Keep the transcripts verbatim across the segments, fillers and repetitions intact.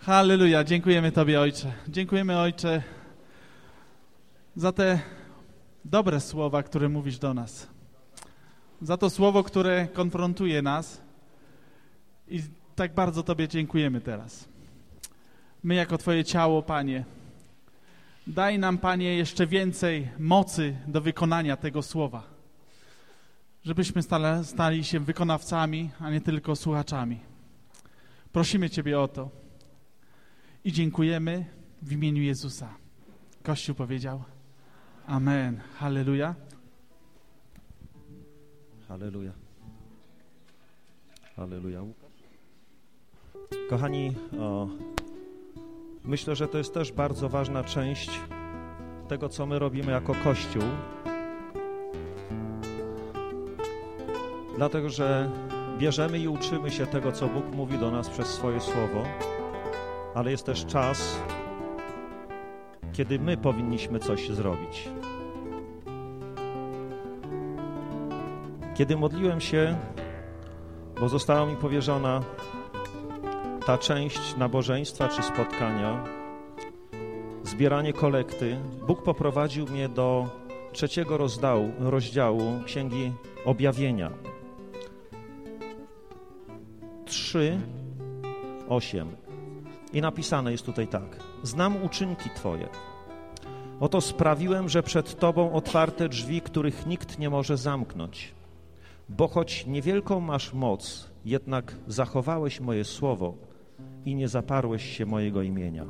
Halleluja, dziękujemy Tobie, Ojcze. Dziękujemy, Ojcze, za te dobre słowa, które mówisz do nas. Za to słowo, które konfrontuje nas i tak bardzo Tobie dziękujemy teraz. My jako Twoje ciało, Panie, daj nam, Panie, jeszcze więcej mocy do wykonania tego słowa, żebyśmy stali, stali się wykonawcami, a nie tylko słuchaczami. Prosimy Ciebie o to i dziękujemy w imieniu Jezusa. Kościół powiedział amen. Halleluja. Halleluja. Halleluja. Kochani, o, myślę, że to jest też bardzo ważna część tego, co my robimy jako Kościół. Dlatego, że bierzemy i uczymy się tego, co Bóg mówi do nas przez swoje słowo, ale jest też czas, kiedy my powinniśmy coś zrobić. Kiedy modliłem się, bo została mi powierzona ta część nabożeństwa czy spotkania, zbieranie kolekty, Bóg poprowadził mnie do trzeciego rozdziału, rozdziału Księgi Objawienia. trzy, osiem. I napisane jest tutaj tak. Znam uczynki Twoje. Oto sprawiłem, że przed Tobą otwarte drzwi, których nikt nie może zamknąć. Bo choć niewielką masz moc, jednak zachowałeś moje słowo i nie zaparłeś się mojego imienia.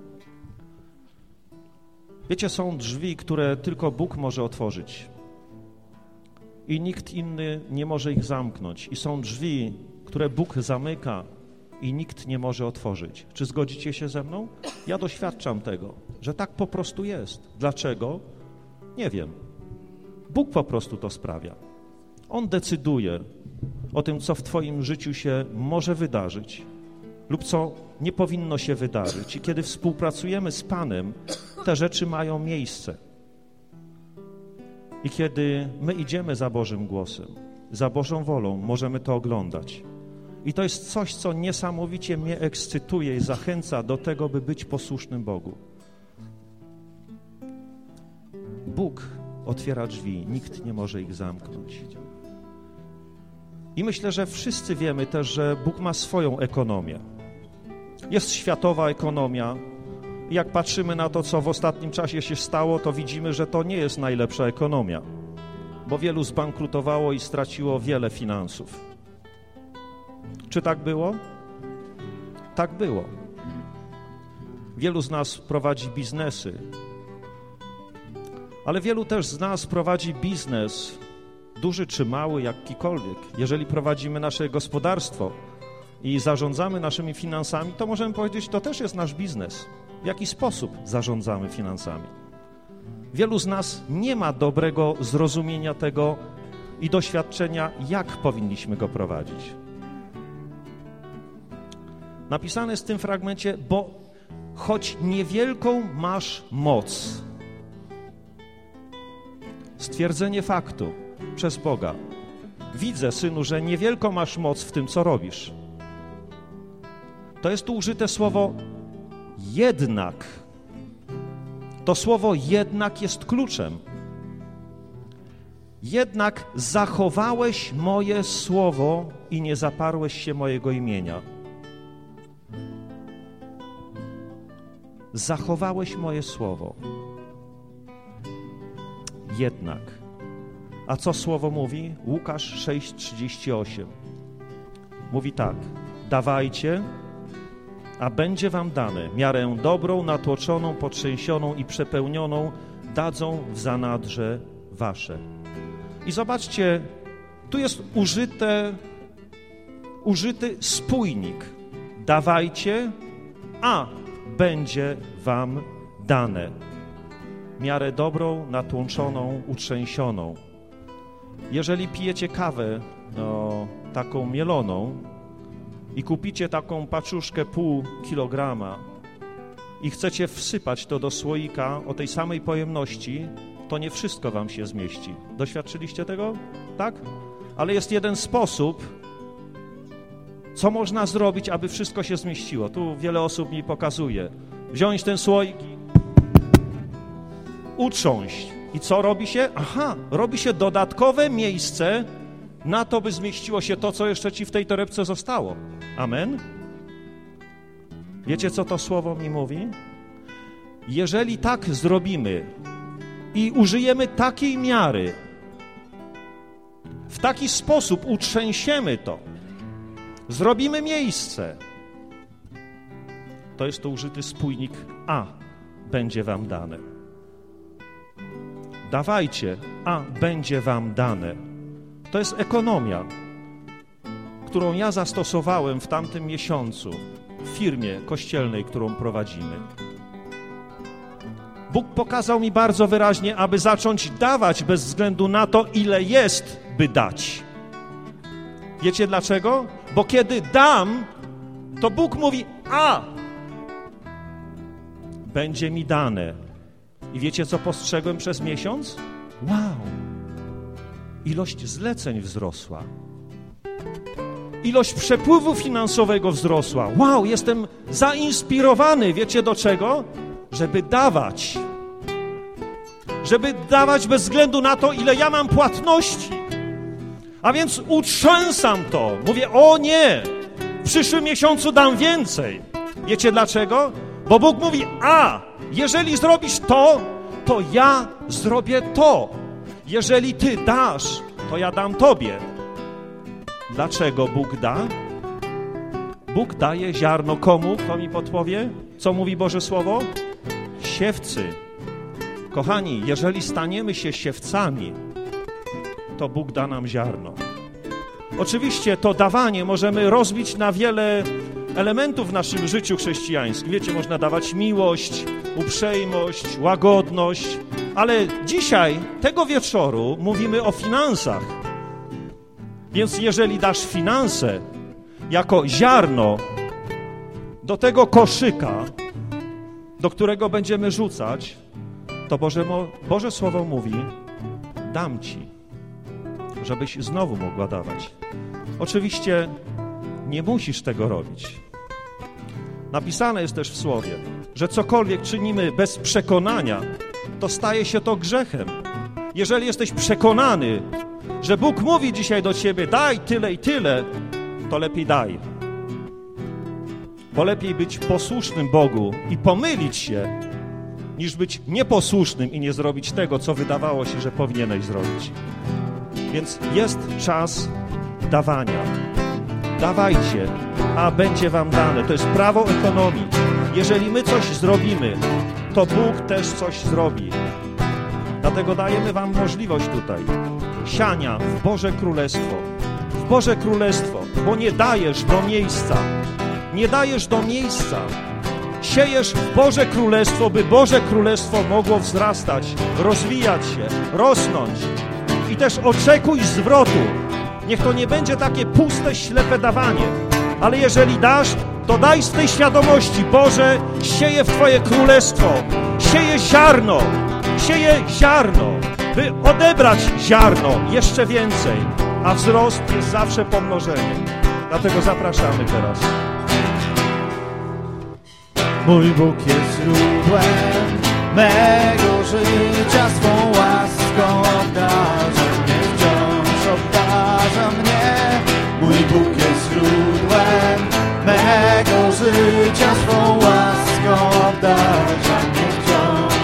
Wiecie, są drzwi, które tylko Bóg może otworzyć i nikt inny nie może ich zamknąć. I są drzwi, które Bóg zamyka i nikt nie może otworzyć. Czy zgodzicie się ze mną? Ja doświadczam tego, że tak po prostu jest. Dlaczego? Nie wiem. Bóg po prostu to sprawia. On decyduje o tym, co w Twoim życiu się może wydarzyć lub co nie powinno się wydarzyć. I kiedy współpracujemy z Panem, te rzeczy mają miejsce. I kiedy my idziemy za Bożym głosem, za Bożą wolą, możemy to oglądać. I to jest coś, co niesamowicie mnie ekscytuje i zachęca do tego, by być posłusznym Bogu. Bóg otwiera drzwi, nikt nie może ich zamknąć. I myślę, że wszyscy wiemy też, że Bóg ma swoją ekonomię. Jest światowa ekonomia. Jak patrzymy na to, co w ostatnim czasie się stało, to widzimy, że to nie jest najlepsza ekonomia, bo wielu zbankrutowało i straciło wiele finansów. Czy tak było? Tak było. Wielu z nas prowadzi biznesy, ale wielu też z nas prowadzi biznes, duży czy mały, jakikolwiek. Jeżeli prowadzimy nasze gospodarstwo i zarządzamy naszymi finansami, to możemy powiedzieć, to też jest nasz biznes. W jaki sposób zarządzamy finansami? Wielu z nas nie ma dobrego zrozumienia tego i doświadczenia, jak powinniśmy go prowadzić. Napisane jest w tym fragmencie, bo choć niewielką masz moc. Stwierdzenie faktu przez Boga. Widzę, synu, że niewielką masz moc w tym, co robisz. To jest tu użyte słowo jednak. To słowo jednak jest kluczem. Jednak zachowałeś moje słowo i nie zaparłeś się mojego imienia. Zachowałeś moje słowo. Jednak. A co słowo mówi? Łukasz sześć trzydzieści osiem. Mówi tak. Dawajcie, a będzie wam dane. Miarę dobrą, natłoczoną, potrzęsioną i przepełnioną dadzą w zanadrze wasze. I zobaczcie, tu jest użyte, użyty spójnik. Dawajcie, a będzie wam dane. Miarę dobrą, natłoczoną, utrzęsioną. Jeżeli pijecie kawę no, taką mieloną i kupicie taką paczuszkę pół kilograma i chcecie wsypać to do słoika o tej samej pojemności, to nie wszystko wam się zmieści. Doświadczyliście tego? Tak? Ale jest jeden sposób, Co można zrobić, aby wszystko się zmieściło? Tu wiele osób mi pokazuje. Wziąć ten słoik i utrząść. I co robi się? Aha, robi się dodatkowe miejsce na to, by zmieściło się to, co jeszcze ci w tej torebce zostało. Amen? Wiecie, co to słowo mi mówi? Jeżeli tak zrobimy i użyjemy takiej miary, w taki sposób utrzęsiemy to, zrobimy miejsce, to jest to użyty spójnik a będzie wam dane. Dawajcie, a będzie wam dane. To jest ekonomia, którą ja zastosowałem w tamtym miesiącu w firmie kościelnej, którą prowadzimy. Bóg pokazał mi bardzo wyraźnie, aby zacząć dawać bez względu na to, ile jest, by dać. Wiecie dlaczego? Bo kiedy dam, to Bóg mówi, a będzie mi dane. I wiecie, co postrzegłem przez miesiąc? Wow! Ilość zleceń wzrosła. Ilość przepływu finansowego wzrosła. Wow, jestem zainspirowany. Wiecie do czego? Żeby dawać. Żeby dawać bez względu na to, ile ja mam płatności. A więc utrzęsam to. Mówię, o nie, w przyszłym miesiącu dam więcej. Wiecie dlaczego? Bo Bóg mówi, a, jeżeli zrobisz to, to ja zrobię to. Jeżeli ty dasz, to ja dam tobie. Dlaczego Bóg da? Bóg daje ziarno komu? Kto mi podpowie? Co mówi Boże Słowo? Siewcy. Kochani, jeżeli staniemy się siewcami, to Bóg da nam ziarno. Oczywiście to dawanie możemy rozbić na wiele elementów w naszym życiu chrześcijańskim. Wiecie, można dawać miłość, uprzejmość, łagodność, ale dzisiaj, tego wieczoru, mówimy o finansach. Więc jeżeli dasz finanse jako ziarno do tego koszyka, do którego będziemy rzucać, to Boże, Boże Słowo mówi, dam ci, żebyś znowu mogła dawać. Oczywiście nie musisz tego robić. Napisane jest też w Słowie, że cokolwiek czynimy bez przekonania, to staje się to grzechem. Jeżeli jesteś przekonany, że Bóg mówi dzisiaj do ciebie, daj tyle i tyle, to lepiej daj. Bo lepiej być posłusznym Bogu i pomylić się, niż być nieposłusznym i nie zrobić tego, co wydawało się, że powinieneś zrobić. Więc jest czas dawania. Dawajcie, a będzie wam dane. To jest prawo ekonomii. Jeżeli my coś zrobimy, to Bóg też coś zrobi. Dlatego dajemy wam możliwość tutaj siania w Boże Królestwo. W Boże Królestwo, bo nie dajesz do miejsca. Nie dajesz do miejsca. Siejesz w Boże Królestwo, by Boże Królestwo mogło wzrastać, rozwijać się, rosnąć. I też oczekuj zwrotu. Niech to nie będzie takie puste, ślepe dawanie. Ale jeżeli dasz, to daj z tej świadomości, Boże, sieję w Twoje Królestwo, sieję ziarno, sieję ziarno, by odebrać ziarno jeszcze więcej, a wzrost jest zawsze pomnożeniem. Dlatego zapraszamy teraz. Mój Bóg jest źródłem mego życia, swą łaską obdarza mnie, wciąż obdarza mnie. Mój Bóg jest źródłem mego życia, swą łaską obdarza mnie wciąż.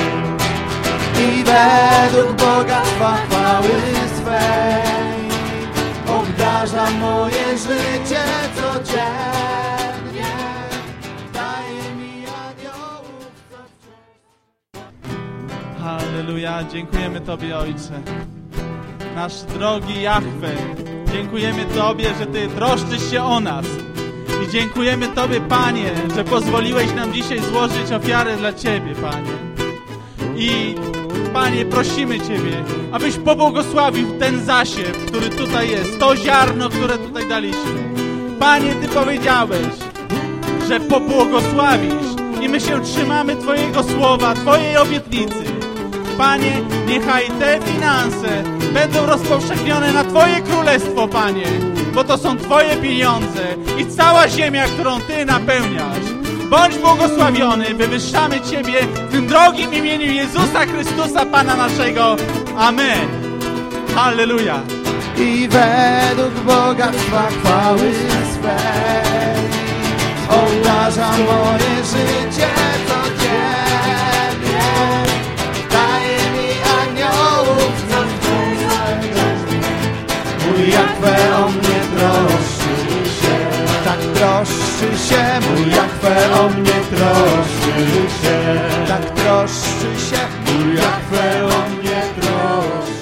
I według bogactwa chwały swej obdarza moje życie codziennie. Daje mi aniołów, co wciąż. Halleluja, dziękujemy Tobie, Ojcze. Nasz drogi Jahwe, dziękujemy Tobie, że Ty troszczysz się o nas. I dziękujemy Tobie, Panie, że pozwoliłeś nam dzisiaj złożyć ofiarę dla Ciebie, Panie. I Panie, prosimy Ciebie, abyś pobłogosławił ten zasiew, który tutaj jest, to ziarno, które tutaj daliśmy. Panie, Ty powiedziałeś, że pobłogosławisz i my się trzymamy Twojego słowa, Twojej obietnicy. Panie, niechaj te finanse będą rozpowszechnione na Twoje królestwo, Panie. bo to są Twoje pieniądze i cała ziemia, którą Ty napełniasz. Bądź błogosławiony, wywyższamy Ciebie w tym drogim imieniu Jezusa Chrystusa, Pana naszego. Amen. Halleluja. I według bogactwa chwały swej obdarzam moje życie codziennie. Daje mi aniołów na mój Jahwe o mnie troszczy się. Tak troszczy się, mój Jahwe o mnie troszczy się. Tak troszczy się, mój Jahwe o mnie troszczy.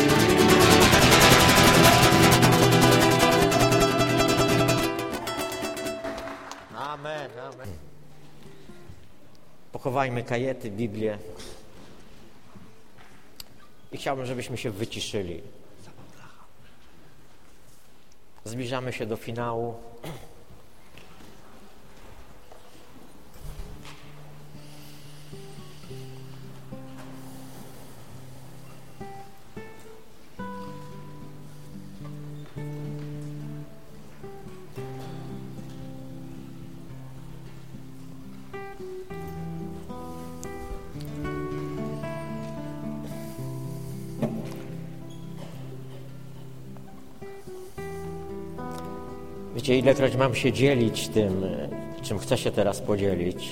Amen, amen. Pochowajmy kajety, Biblię. I chciałbym, żebyśmy się wyciszyli. Zbliżamy się do finału. Wiecie, ilekroć mam się dzielić tym, czym chcę się teraz podzielić.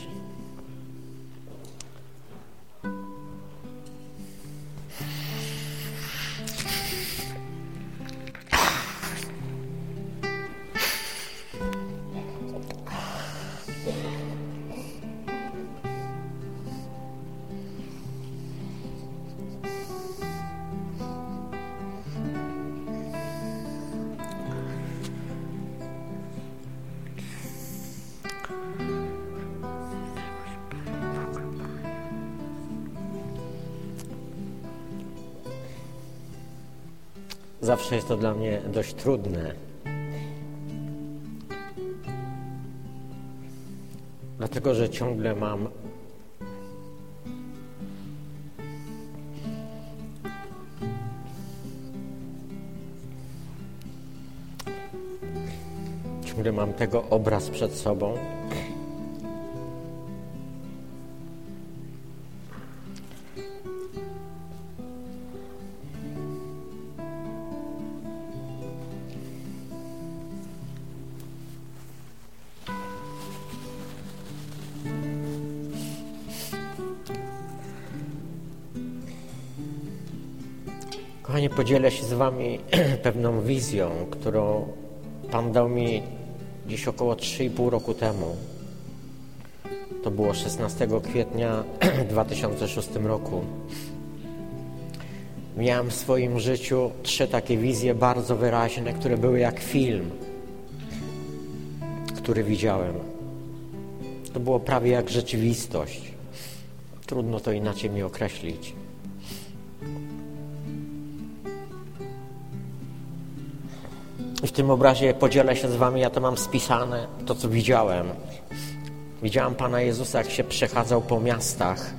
Zawsze jest to dla mnie dość trudne. Dlatego, że ciągle mam ciągle mam tego obraz przed sobą. Kochani, podzielę się z Wami pewną wizją, którą Pan dał mi dziś około trzy i pół roku temu. To było szesnastego kwietnia dwa tysiące szóstego roku. Miałem w swoim życiu trzy takie wizje bardzo wyraźne, które były jak film, który widziałem. To było prawie jak rzeczywistość. Trudno to inaczej mi określić. I w tym obrazie podzielę się z Wami, ja to mam spisane, to co widziałem. Widziałem Pana Jezusa, jak się przechadzał po miastach,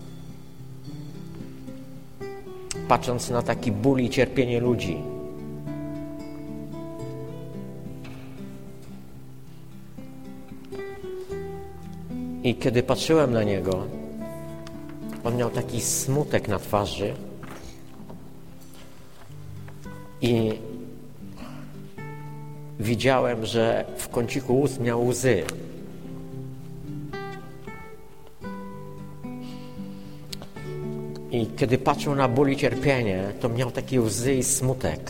patrząc na taki ból i cierpienie ludzi. I kiedy patrzyłem na Niego, On miał taki smutek na twarzy i widziałem, że w kąciku ust miał łzy. I kiedy patrzył na ból i cierpienie, to miał takie łzy i smutek.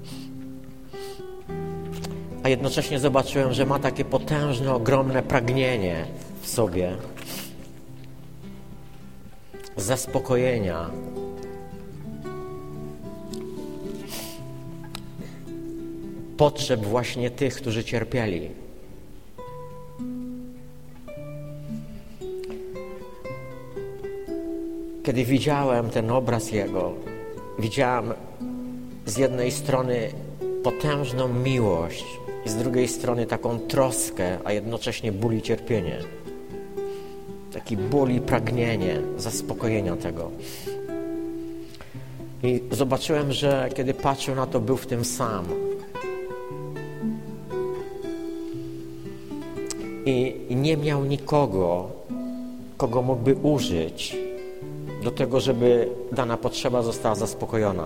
A jednocześnie zobaczyłem, że ma takie potężne, ogromne pragnienie w sobie zaspokojenia. Potrzeb właśnie tych, którzy cierpieli. Kiedy widziałem ten obraz Jego, widziałem z jednej strony potężną miłość i z drugiej strony taką troskę, a jednocześnie ból i cierpienie. Taki ból i pragnienie zaspokojenia tego. I zobaczyłem, że kiedy patrzył na to, był w tym sam. i, i nie miał nikogo, kogo mógłby użyć do tego, żeby dana potrzeba została zaspokojona.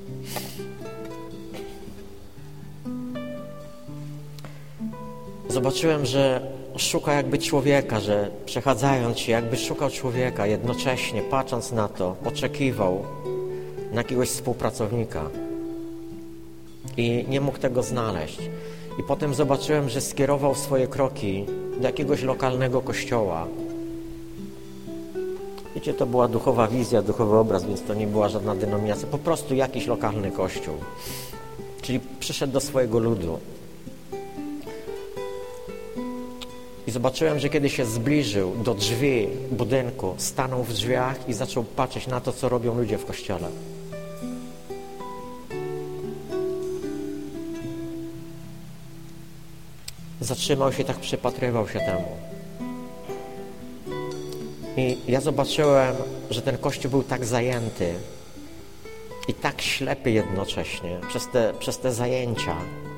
Zobaczyłem, że szuka jakby człowieka, że przechadzając się, jakby szukał człowieka, jednocześnie patrząc na to, oczekiwał na jakiegoś współpracownika i nie mógł tego znaleźć. I potem zobaczyłem, że skierował swoje kroki do jakiegoś lokalnego kościoła. Wiecie, to była duchowa wizja, duchowy obraz, więc to nie była żadna denominacja, po prostu jakiś lokalny kościół. Czyli przyszedł do swojego ludu. I zobaczyłem, że kiedy się zbliżył do drzwi budynku, stanął w drzwiach i zaczął patrzeć na to, co robią ludzie w kościele. Zatrzymał się, tak przypatrywał się temu. I ja zobaczyłem, że ten kościół był tak zajęty i tak ślepy jednocześnie przez te, przez te zajęcia,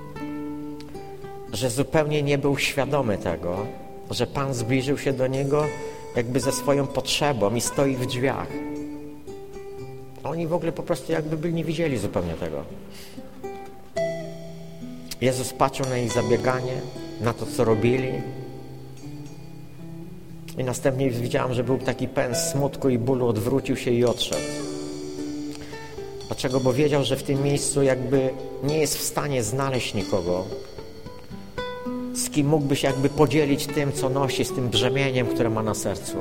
że zupełnie nie był świadomy tego, że Pan zbliżył się do niego jakby ze swoją potrzebą i stoi w drzwiach. Oni w ogóle po prostu jakby byli, nie widzieli zupełnie tego. Jezus patrzył na ich zabieganie, na to, co robili. I następnie widziałem, że był taki pełen smutku i bólu, odwrócił się i odszedł. Dlaczego? Bo wiedział, że w tym miejscu jakby nie jest w stanie znaleźć nikogo, z kim mógłby się jakby podzielić tym, co nosi, z tym brzemieniem, które ma na sercu.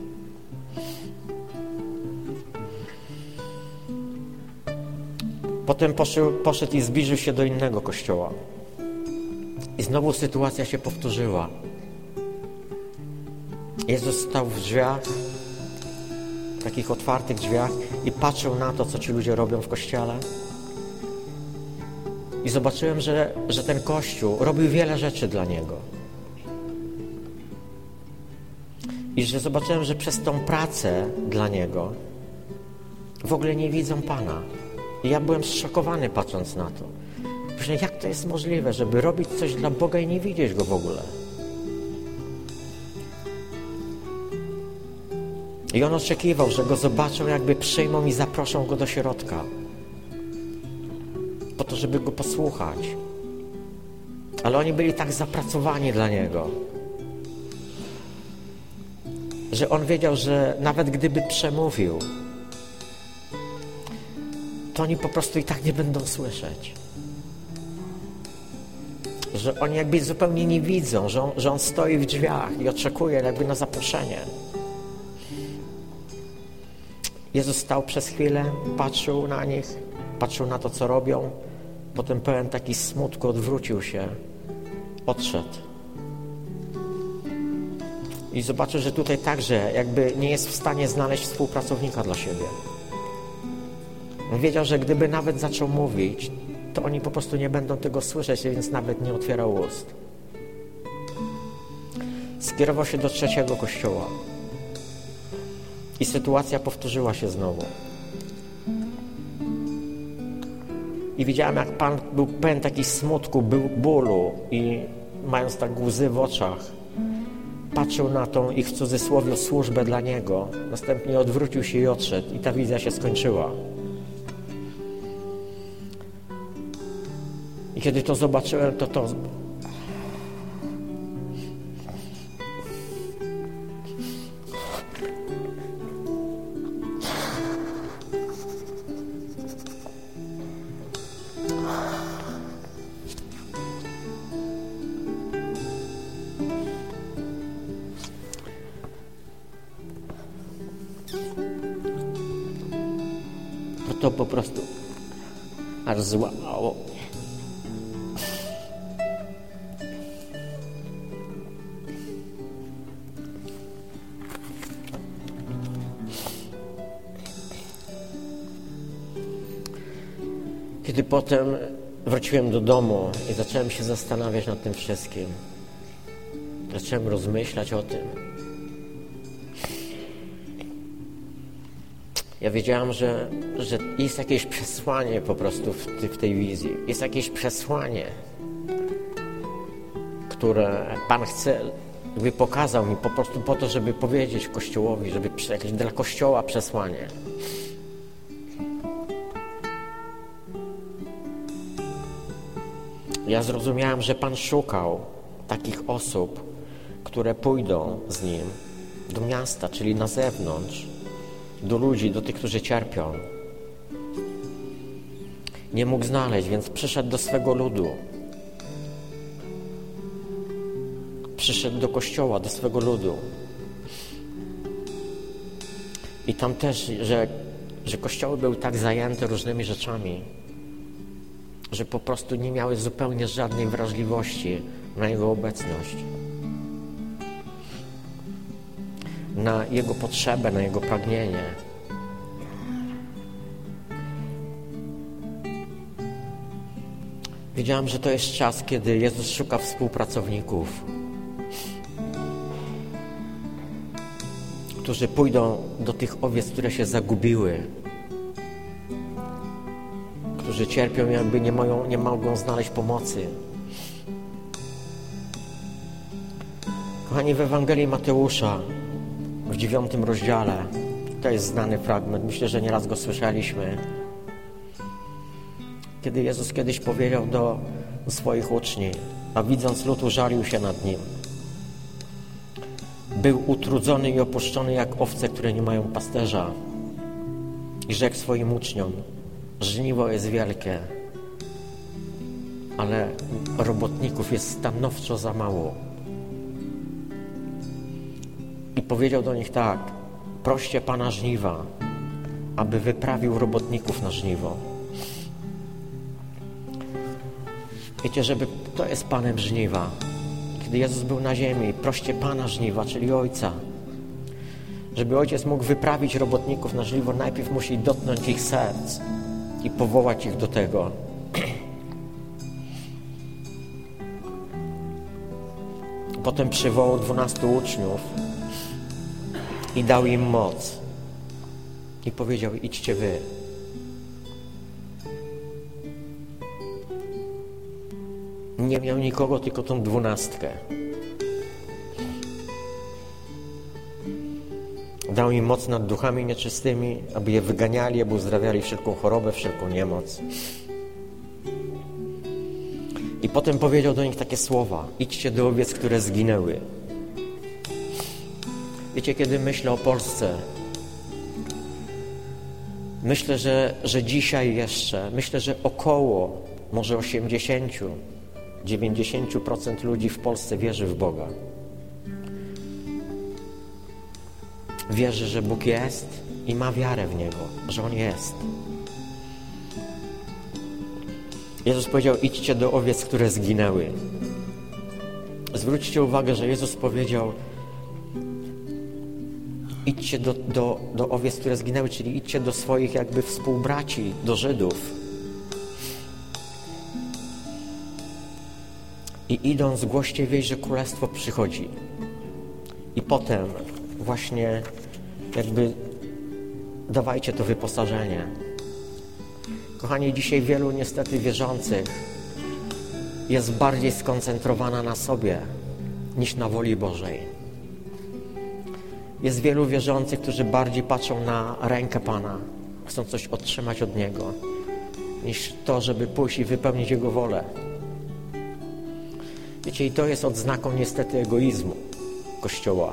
Potem poszedł, poszedł i zbliżył się do innego kościoła. I znowu sytuacja się powtórzyła. Jezus stał w drzwiach, w takich otwartych drzwiach i patrzył na to, co ci ludzie robią w kościele. I zobaczyłem, że, że ten Kościół robił wiele rzeczy dla Niego. I że zobaczyłem, że przez tą pracę dla Niego w ogóle nie widzą Pana. I ja byłem zszokowany, patrząc na to. Myślę, jak to jest możliwe, żeby robić coś dla Boga i nie widzieć Go w ogóle? I on oczekiwał, że Go zobaczą, jakby przyjmą i zaproszą Go do środka. Po to, żeby Go posłuchać. Ale oni byli tak zapracowani dla Niego, że On wiedział, że nawet gdyby przemówił, to oni po prostu i tak nie będą słyszeć. Że oni jakby zupełnie nie widzą, że on, że on stoi w drzwiach i oczekuje jakby na zaproszenie. Jezus stał przez chwilę, patrzył na nich, patrzył na to, co robią, potem pełen taki smutku odwrócił się, odszedł. I zobaczył, że tutaj także jakby nie jest w stanie znaleźć współpracownika dla siebie. On wiedział, że gdyby nawet zaczął mówić, to oni po prostu nie będą tego słyszeć, więc nawet nie otwierał ust. Skierował się do trzeciego kościoła. I sytuacja powtórzyła się znowu. I widziałem, jak Pan był pełen taki smutku, bólu i mając tak łzy w oczach, patrzył na tą ich w cudzysłowie służbę dla Niego, następnie odwrócił się i odszedł i ta wizja się skończyła. I kiedy to zobaczyłem, to to... To, to po prostu aż złamało. Kiedy potem wróciłem do domu i zacząłem się zastanawiać nad tym wszystkim, zacząłem rozmyślać o tym. Ja wiedziałam, że, że jest jakieś przesłanie po prostu w, w tej wizji. Jest jakieś przesłanie, które Pan chce jakby pokazał mi po prostu po to, żeby powiedzieć Kościołowi, żeby jakieś dla Kościoła przesłanie. Ja zrozumiałem, że Pan szukał takich osób, które pójdą z Nim do miasta, czyli na zewnątrz, do ludzi, do tych, którzy cierpią. Nie mógł znaleźć, więc przyszedł do swego ludu. Przyszedł do Kościoła, do swego ludu. I tam też, że, że kościoły były tak zajęte różnymi rzeczami, że po prostu nie miały zupełnie żadnej wrażliwości na Jego obecność, na Jego potrzebę, na Jego pragnienie. Wiedziałem, że to jest czas, kiedy Jezus szuka współpracowników, którzy pójdą do tych owiec, które się zagubiły, którzy cierpią, jakby nie, mają, nie mogą znaleźć pomocy. Kochani, w Ewangelii Mateusza w dziewiątym rozdziale, to jest znany fragment, myślę, że nieraz go słyszeliśmy, kiedy Jezus kiedyś powiedział do swoich uczniów, a widząc lud użalił się nad Nim. Był utrudzony i opuszczony jak owce, które nie mają pasterza. I rzekł swoim uczniom, żniwo jest wielkie, ale robotników jest stanowczo za mało. I powiedział do nich tak, proście Pana żniwa, aby wyprawił robotników na żniwo. Wiecie, żeby kto jest Panem żniwa? Kiedy Jezus był na ziemi, proście Pana żniwa, czyli Ojca. Żeby Ojciec mógł wyprawić robotników na żniwo, najpierw musi dotknąć ich serc i powołać ich do tego. Potem przywołał dwunastu uczniów i dał im moc. I powiedział, idźcie wy. Nie miał nikogo, tylko tą dwunastkę. Dał im moc nad duchami nieczystymi, aby je wyganiali, aby uzdrawiali wszelką chorobę, wszelką niemoc. I potem powiedział do nich takie słowa. Idźcie do owiec, które zginęły. Wiecie, kiedy myślę o Polsce, myślę, że, że dzisiaj jeszcze, myślę, że około może osiemdziesiąt do dziewięćdziesięciu procent ludzi w Polsce wierzy w Boga. Wierzy, że Bóg jest i ma wiarę w Niego, że On jest. Jezus powiedział, idźcie do owiec, które zginęły. Zwróćcie uwagę, że Jezus powiedział, idźcie do, do, do owiec, które zginęły, czyli idźcie do swoich jakby współbraci, do Żydów. I idąc, głoście wieść, że Królestwo przychodzi. I potem właśnie jakby dawajcie to wyposażenie. Kochani, dzisiaj wielu niestety wierzących jest bardziej skoncentrowana na sobie niż na woli Bożej. Jest wielu wierzących, którzy bardziej patrzą na rękę Pana, chcą coś otrzymać od Niego, niż to, żeby pójść i wypełnić Jego wolę. Wiecie, i to jest odznaką niestety egoizmu Kościoła.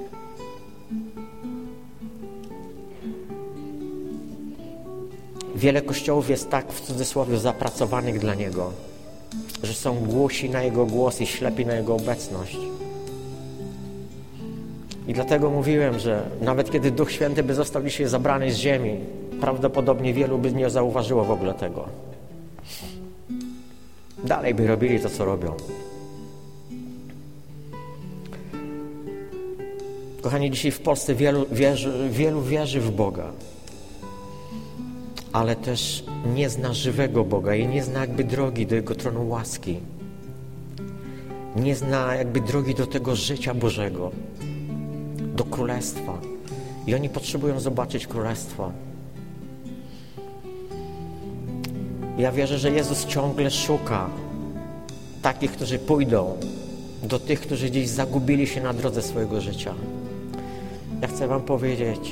Wiele kościołów jest tak w cudzysłowie zapracowanych dla Niego, że są głusi na Jego głos i ślepi na Jego obecność. I dlatego mówiłem, że nawet kiedy Duch Święty by został dzisiaj zabrany z ziemi, prawdopodobnie wielu by nie zauważyło w ogóle tego. Dalej by robili to, co robią. Kochani, dzisiaj w Polsce wielu wierzy, wielu wierzy w Boga, ale też nie zna żywego Boga i nie zna jakby drogi do Jego tronu łaski. Nie zna jakby drogi do tego życia Bożego, do Królestwa. I oni potrzebują zobaczyć Królestwo. Ja wierzę, że Jezus ciągle szuka takich, którzy pójdą do tych, którzy gdzieś zagubili się na drodze swojego życia. Ja chcę wam powiedzieć,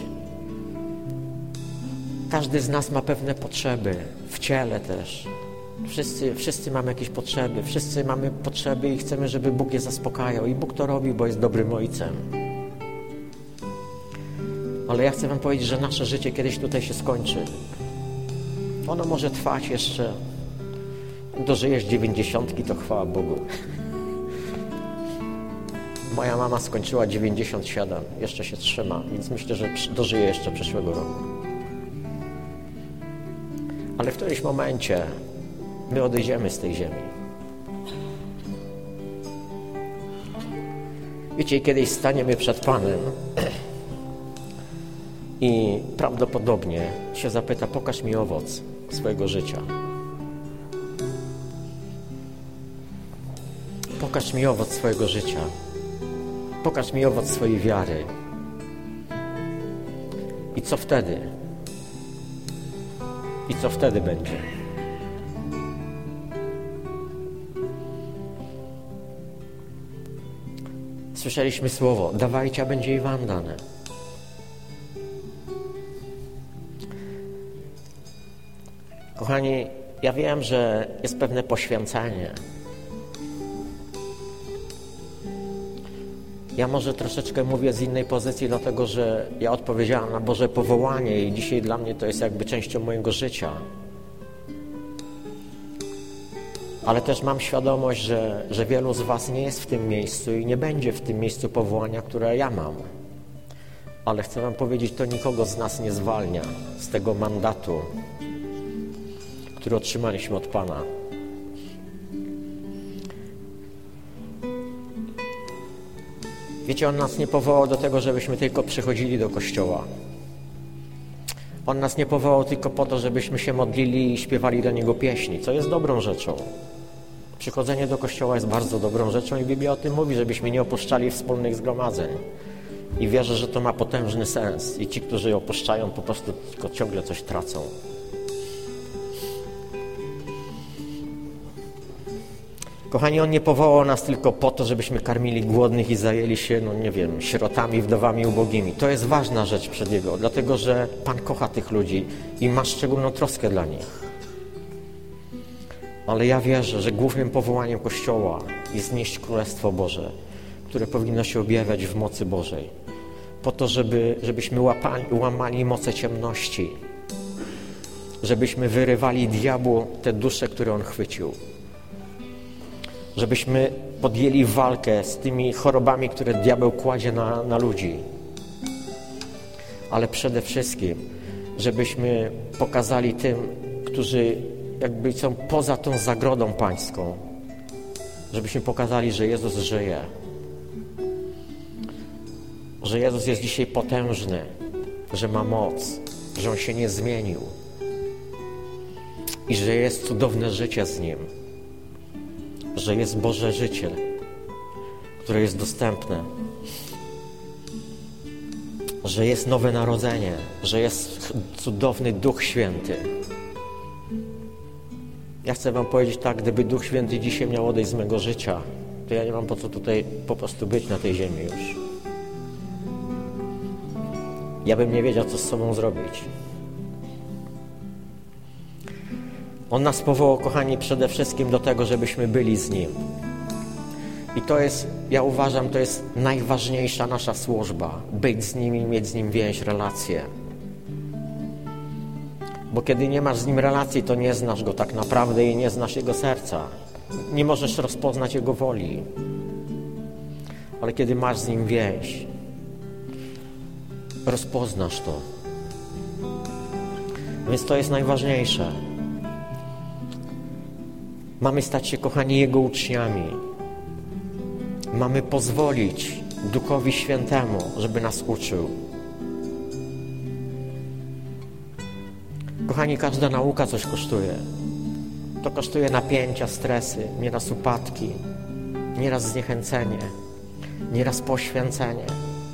każdy z nas ma pewne potrzeby, w ciele też. Wszyscy, wszyscy mamy jakieś potrzeby, wszyscy mamy potrzeby i chcemy, żeby Bóg je zaspokajał. I Bóg to robi, bo jest dobrym Ojcem. Ale ja chcę wam powiedzieć, że nasze życie kiedyś tutaj się skończy. Ono może trwać jeszcze. Dożyjesz dziewięćdziesiątki, to chwała Bogu. Moja mama skończyła dziewięćdziesiąt siedem, jeszcze się trzyma, więc myślę, że dożyje jeszcze przyszłego roku. Ale w którymś momencie my odejdziemy z tej ziemi. Wiecie, kiedyś staniemy przed Panem i prawdopodobnie się zapyta, pokaż mi owoc swojego życia. Pokaż mi owoc swojego życia. Pokaż mi owoc swojej wiary. I co wtedy? I co wtedy będzie? Słyszeliśmy słowo, dawajcie, a będzie i wam dane. Kochani, ja wiem, że jest pewne poświęcenie. Ja może troszeczkę mówię z innej pozycji, dlatego że ja odpowiedziałam na Boże powołanie i dzisiaj dla mnie to jest jakby częścią mojego życia. Ale też mam świadomość, że, że wielu z was nie jest w tym miejscu i nie będzie w tym miejscu powołania, które ja mam. Ale chcę wam powiedzieć, to nikogo z nas nie zwalnia z tego mandatu, który otrzymaliśmy od Pana. Wiecie, On nas nie powołał do tego, żebyśmy tylko przychodzili do kościoła. On nas nie powołał tylko po to, żebyśmy się modlili i śpiewali do Niego pieśni, co jest dobrą rzeczą. Przychodzenie do kościoła jest bardzo dobrą rzeczą i Biblia o tym mówi, żebyśmy nie opuszczali wspólnych zgromadzeń. I wierzę, że to ma potężny sens. I ci, którzy je opuszczają, po prostu tylko ciągle coś tracą. Kochani, On nie powołał nas tylko po to, żebyśmy karmili głodnych i zajęli się, no nie wiem, sierotami, wdowami, ubogimi. To jest ważna rzecz przed Jego, dlatego że Pan kocha tych ludzi i ma szczególną troskę dla nich. Ale ja wierzę, że głównym powołaniem Kościoła jest nieść Królestwo Boże, które powinno się objawiać w mocy Bożej. Po to, żeby, żebyśmy łapali, łamali moce ciemności. Żebyśmy wyrywali diabłu te dusze, które on chwycił. Żebyśmy podjęli walkę z tymi chorobami, które diabeł kładzie na, na ludzi. Ale przede wszystkim, żebyśmy pokazali tym, którzy jakby są poza tą zagrodą pańską, żebyśmy pokazali, że Jezus żyje. Że Jezus jest dzisiaj potężny, że ma moc, że On się nie zmienił i że jest cudowne życie z Nim. Że jest Boże życie, które jest dostępne, że jest nowe narodzenie, że jest cudowny Duch Święty. Ja chcę wam powiedzieć tak, gdyby Duch Święty dzisiaj miał odejść z mego życia, to ja nie mam po co tutaj po prostu być na tej ziemi już. Ja bym nie wiedział, co z sobą zrobić. On nas powołał, kochani, przede wszystkim do tego, żebyśmy byli z Nim. I to jest, ja uważam, to jest najważniejsza nasza służba. Być z Nim i mieć z Nim więź, relacje. Bo kiedy nie masz z Nim relacji, to nie znasz Go tak naprawdę i nie znasz Jego serca. Nie możesz rozpoznać Jego woli. Ale kiedy masz z Nim więź, rozpoznasz to. Więc to jest najważniejsze. Mamy stać się, kochani, Jego uczniami. Mamy pozwolić Duchowi Świętemu, żeby nas uczył. Kochani, każda nauka coś kosztuje. To kosztuje napięcia, stresy, nieraz upadki, nieraz zniechęcenie, nieraz poświęcenie.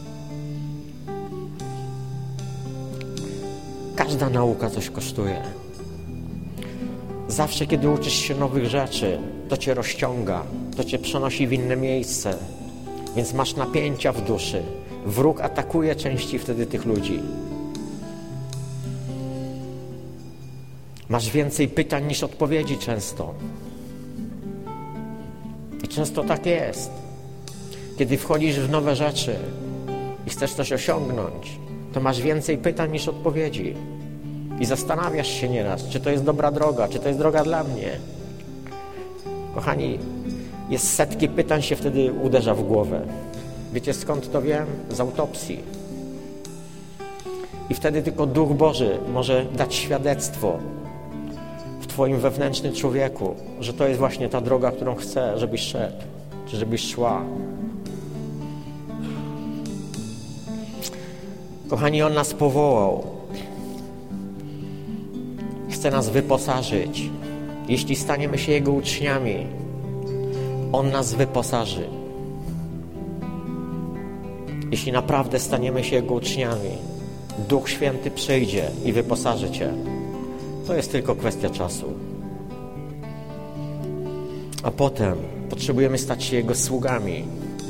Każda nauka coś kosztuje. Zawsze, kiedy uczysz się nowych rzeczy, to cię rozciąga, to to cię przenosi w inne miejsce, więc masz napięcia w duszy. Wróg atakuje częściej wtedy tych ludzi. Masz więcej pytań niż odpowiedzi często. I często tak jest. Kiedy wchodzisz w nowe rzeczy i chcesz coś osiągnąć, to masz więcej pytań niż odpowiedzi. I zastanawiasz się nieraz, czy to jest dobra droga, czy to jest droga dla mnie. Kochani, jest setki pytań się wtedy uderza w głowę. Wiecie skąd to wiem? Z autopsji. I wtedy tylko Duch Boży może dać świadectwo w twoim wewnętrznym człowieku, że to jest właśnie ta droga, którą chce, żebyś szedł, czy żebyś szła. Kochani, On nas powołał. Chce nas wyposażyć. Jeśli staniemy się Jego uczniami, On nas wyposaży. Jeśli naprawdę staniemy się Jego uczniami, Duch Święty przyjdzie i wyposaży cię. To jest tylko kwestia czasu. A potem potrzebujemy stać się Jego sługami.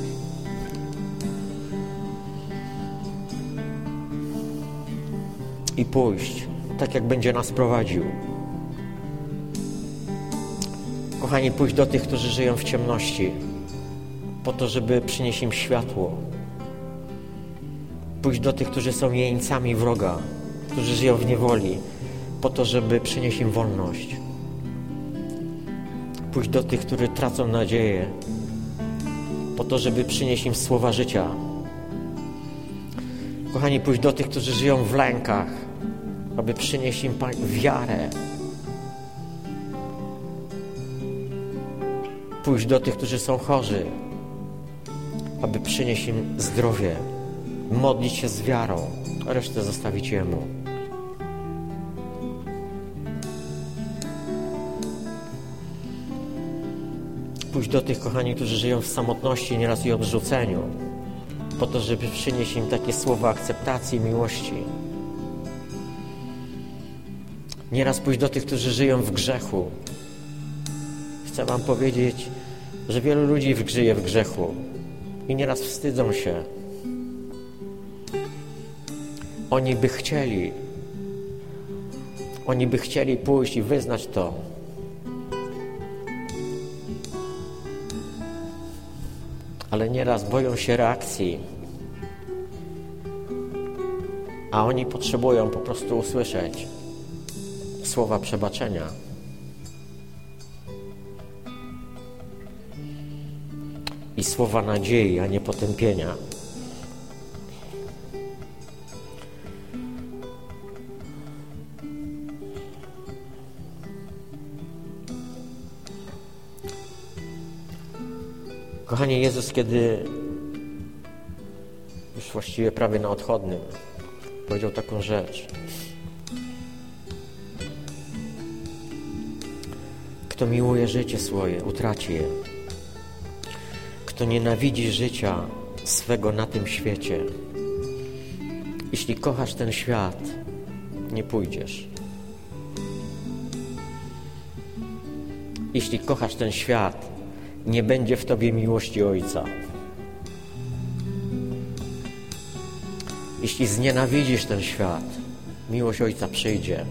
I pójść tak, jak będzie nas prowadził. Kochani, pójść do tych, którzy żyją w ciemności, po to, żeby przynieść im światło. Pójść do tych, którzy są jeńcami wroga, którzy żyją w niewoli, po to, żeby przynieść im wolność. Pójść do tych, którzy tracą nadzieję, po to, żeby przynieść im słowa życia. Kochani, pójść do tych, którzy żyją w lękach, aby przynieść im wiarę. Pójść do tych, którzy są chorzy, aby przynieść im zdrowie. Modlić się z wiarą, a resztę zostawić Jemu. Pójść do tych, kochani, którzy żyją w samotności, nieraz i odrzuceniu, po to, żeby przynieść im takie słowa akceptacji i miłości. Nieraz pójść do tych, którzy żyją w grzechu. Chcę wam powiedzieć, że wielu ludzi żyje w grzechu i nieraz wstydzą się. Oni by chcieli, oni by chcieli pójść i wyznać to. Ale nieraz boją się reakcji, a oni potrzebują po prostu usłyszeć słowa przebaczenia. I słowa nadziei, a nie potępienia. Kochani, Jezus, kiedy już właściwie prawie na odchodnym powiedział taką rzecz. Kto miłuje życie swoje, utraci je. Kto nienawidzi życia swego na tym świecie, jeśli kochasz ten świat, nie pójdziesz. Jeśli kochasz ten świat, nie będzie w tobie miłości Ojca. Jeśli znienawidzisz ten świat, miłość Ojca przyjdzie.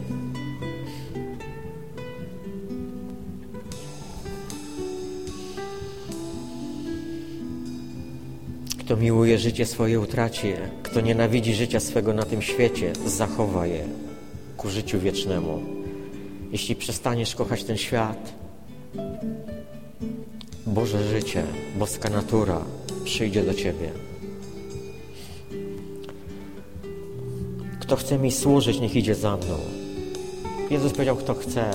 Kto miłuje życie swoje, utraci je. Kto nienawidzi życia swego na tym świecie, zachowa je ku życiu wiecznemu. Jeśli przestaniesz kochać ten świat, Boże życie, boska natura przyjdzie do ciebie. Kto chce mi służyć, niech idzie za mną. Jezus powiedział, kto chce.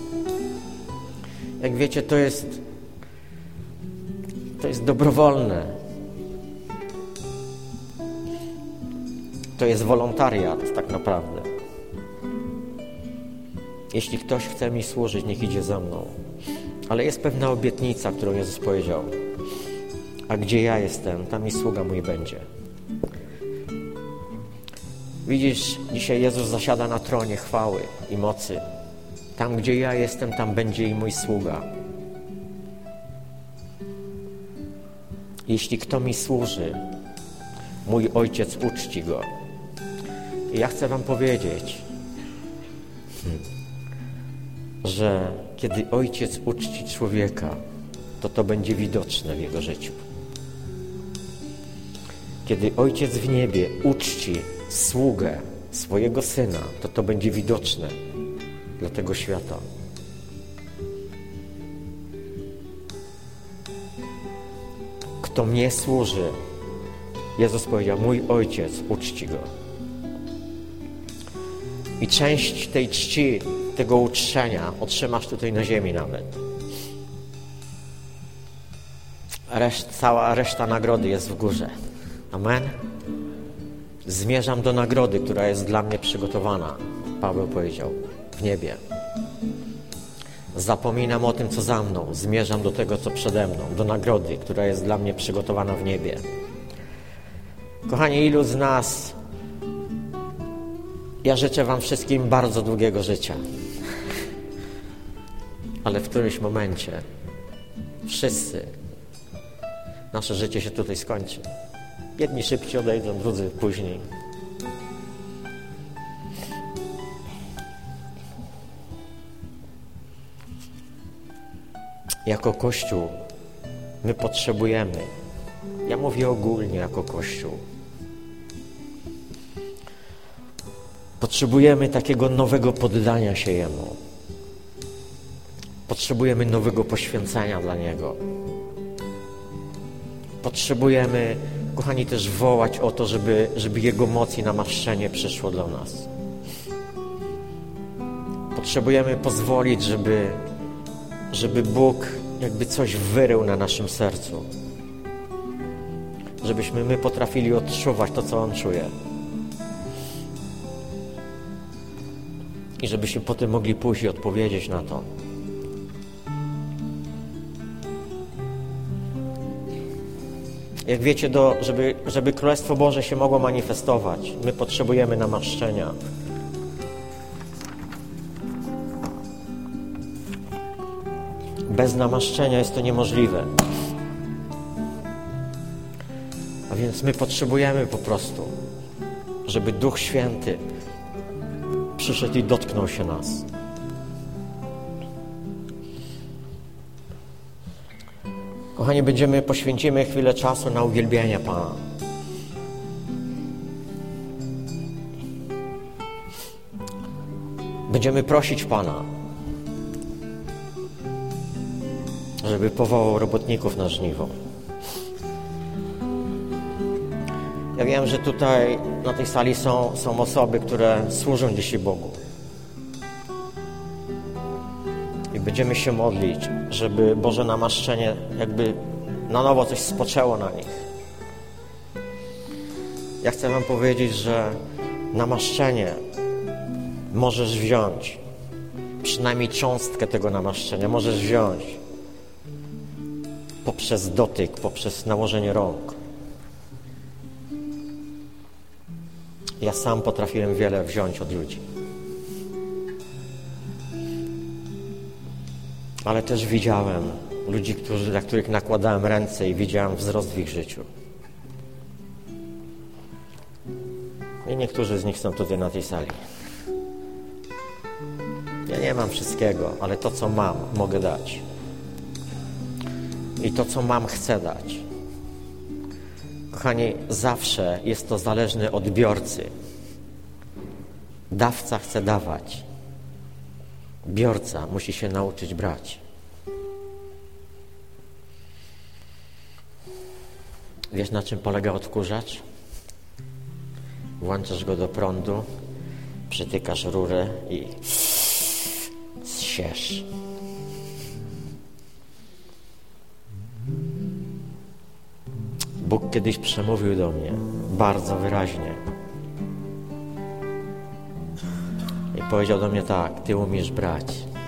Jak wiecie, to jest to jest dobrowolne. To jest wolontariat tak naprawdę. Jeśli ktoś chce mi służyć, niech idzie za mną. Ale jest pewna obietnica, którą Jezus powiedział. A gdzie ja jestem, tam i sługa mój będzie. Widzisz, dzisiaj Jezus zasiada na tronie chwały i mocy. Tam, gdzie ja jestem, tam będzie i mój sługa. jeśli kto mi służy, mój Ojciec uczci go. I ja chcę wam powiedzieć, hmm, że kiedy Ojciec uczci człowieka, to to będzie widoczne w jego życiu. Kiedy Ojciec w niebie uczci sługę swojego Syna, to to będzie widoczne dla tego świata. Kto mnie służy, Jezus powiedział, mój Ojciec uczci go. I część tej czci, tego uczczenia otrzymasz tutaj na ziemi nawet. Reszt, cała reszta nagrody jest w górze. Amen. Zmierzam do nagrody, która jest dla mnie przygotowana, Paweł powiedział, w niebie. Zapominam o tym, co za mną. Zmierzam do tego, co przede mną, do nagrody, która jest dla mnie przygotowana w niebie. Kochani, ilu z nas, ja życzę wam wszystkim bardzo długiego życia. Ale w którymś momencie wszyscy nasze życie się tutaj skończy. Jedni szybciej odejdą, drudzy później. Jako Kościół my potrzebujemy, ja mówię ogólnie jako Kościół, potrzebujemy takiego nowego poddania się Jemu. Potrzebujemy nowego poświęcenia dla Niego. Potrzebujemy, kochani, też wołać o to, żeby, żeby Jego moc i namaszczenie przyszło do nas. Potrzebujemy pozwolić, żeby, żeby Bóg jakby coś wyrył na naszym sercu. Żebyśmy my potrafili odczuwać to, co On czuje. I żebyśmy potem mogli pójść i odpowiedzieć na to. Jak wiecie, do, żeby, żeby Królestwo Boże się mogło manifestować, my potrzebujemy namaszczenia. Bez namaszczenia jest to niemożliwe. A więc my potrzebujemy po prostu, żeby Duch Święty przyszedł i dotknął się nas. Kochani, będziemy, poświęcimy chwilę czasu na uwielbienie Pana. Będziemy prosić Pana, żeby powołał robotników na żniwo. Ja wiem, że tutaj na tej sali są, są osoby, które służą dzisiaj Bogu. I będziemy się modlić, żeby Boże namaszczenie jakby na nowo coś spoczęło na nich. Ja chcę wam powiedzieć, że namaszczenie możesz wziąć, przynajmniej cząstkę tego namaszczenia możesz wziąć poprzez dotyk, poprzez nałożenie rąk. Ja sam potrafiłem wiele wziąć od ludzi. Ale też widziałem ludzi, którzy, na których nakładałem ręce i widziałem wzrost w ich życiu. I niektórzy z nich są tutaj na tej sali. Ja nie mam wszystkiego, ale to, co mam, mogę dać. I to, co mam, chcę dać. Kochani, zawsze jest to zależne od odbiorcy. Dawca chce dawać. Biorca musi się nauczyć brać. Wiesz, na czym polega odkurzacz? Włączasz go do prądu, przytykasz rurę i zsiesz. Bóg kiedyś przemówił do mnie bardzo wyraźnie. I powiedział do mnie tak: ty umiesz brać.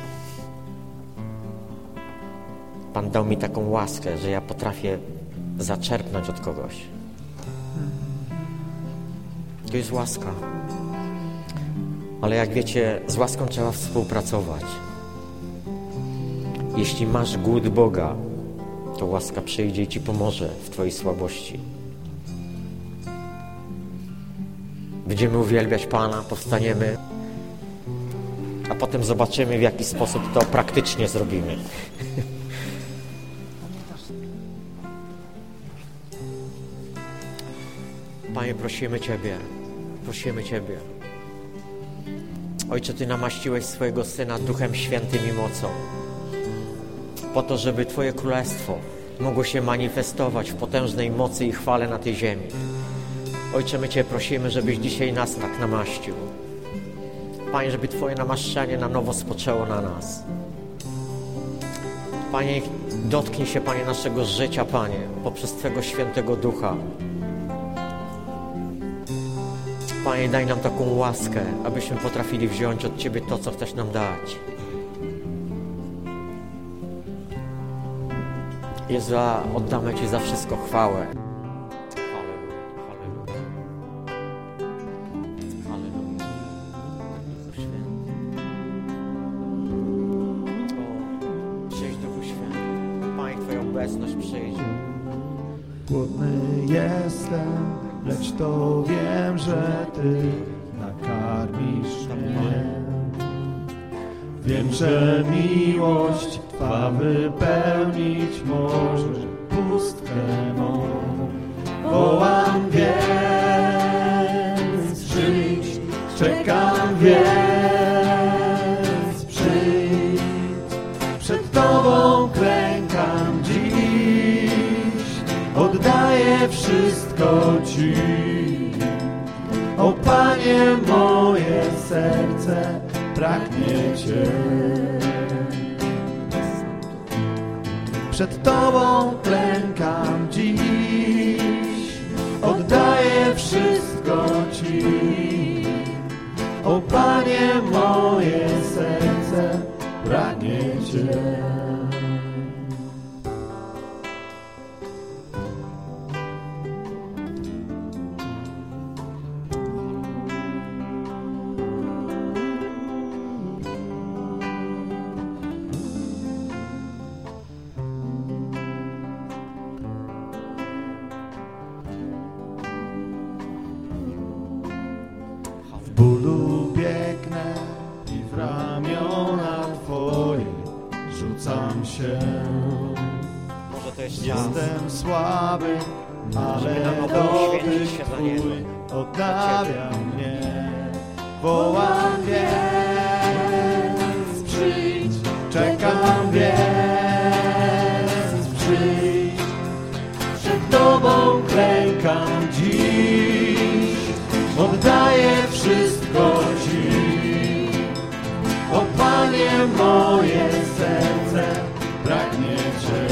Pan dał mi taką łaskę, że ja potrafię zaczerpnąć od kogoś. To jest łaska. Ale jak wiecie, z łaską trzeba współpracować. Jeśli masz głód Boga, to łaska przyjdzie i Ci pomoże w Twojej słabości. Będziemy uwielbiać Pana, powstaniemy, a potem zobaczymy, w jaki sposób to praktycznie zrobimy. Panie, prosimy Ciebie, prosimy Ciebie. Ojcze, Ty namaściłeś swojego Syna Duchem Świętym i mocą, po to, żeby Twoje Królestwo mogło się manifestować w potężnej mocy i chwale na tej ziemi. Ojcze, my Cię prosimy, żebyś dzisiaj nas tak namaścił. Panie, żeby Twoje namaszczenie na nowo spoczęło na nas. Panie, dotknij się, Panie, naszego życia, Panie, poprzez Twego Świętego Ducha. Panie, daj nam taką łaskę, abyśmy potrafili wziąć od Ciebie to, co chcesz nam dać. Jezu, oddamy Ci za wszystko chwałę. Halleluja, halleluja. Halleluja. Duchu Święty. O, przyjdź, Duchu Święty. Panie, Twoja obecność przyjdzie. Głodny jestem, lecz to wiem, że Ty nakarmisz mnie. Wiem, że miłość Twa wypełnić może pustkę mą. Wołam, więc przyjdź, czekam, więc przyjdź. Przed Tobą klękam dziś, oddaję wszystko Ci. O Panie, moje serce pragnie Cię. Przed Tobą klękam dziś, oddaję wszystko Ci. O Panie, moje serce pragnie Cię. W bólu biegnę i w ramiona Twoje rzucam się. Może to jest czas. Jestem słaby, ale Żeby na nowo dotyk uświęcić się dla Niego. Twój odnawia mnie. Wołam, więc przyjdź, czekam, więc przyjdź. Przed Tobą klękam dziś, oddaję wszystko Ci. O Panie, moje serce pragnie Cię.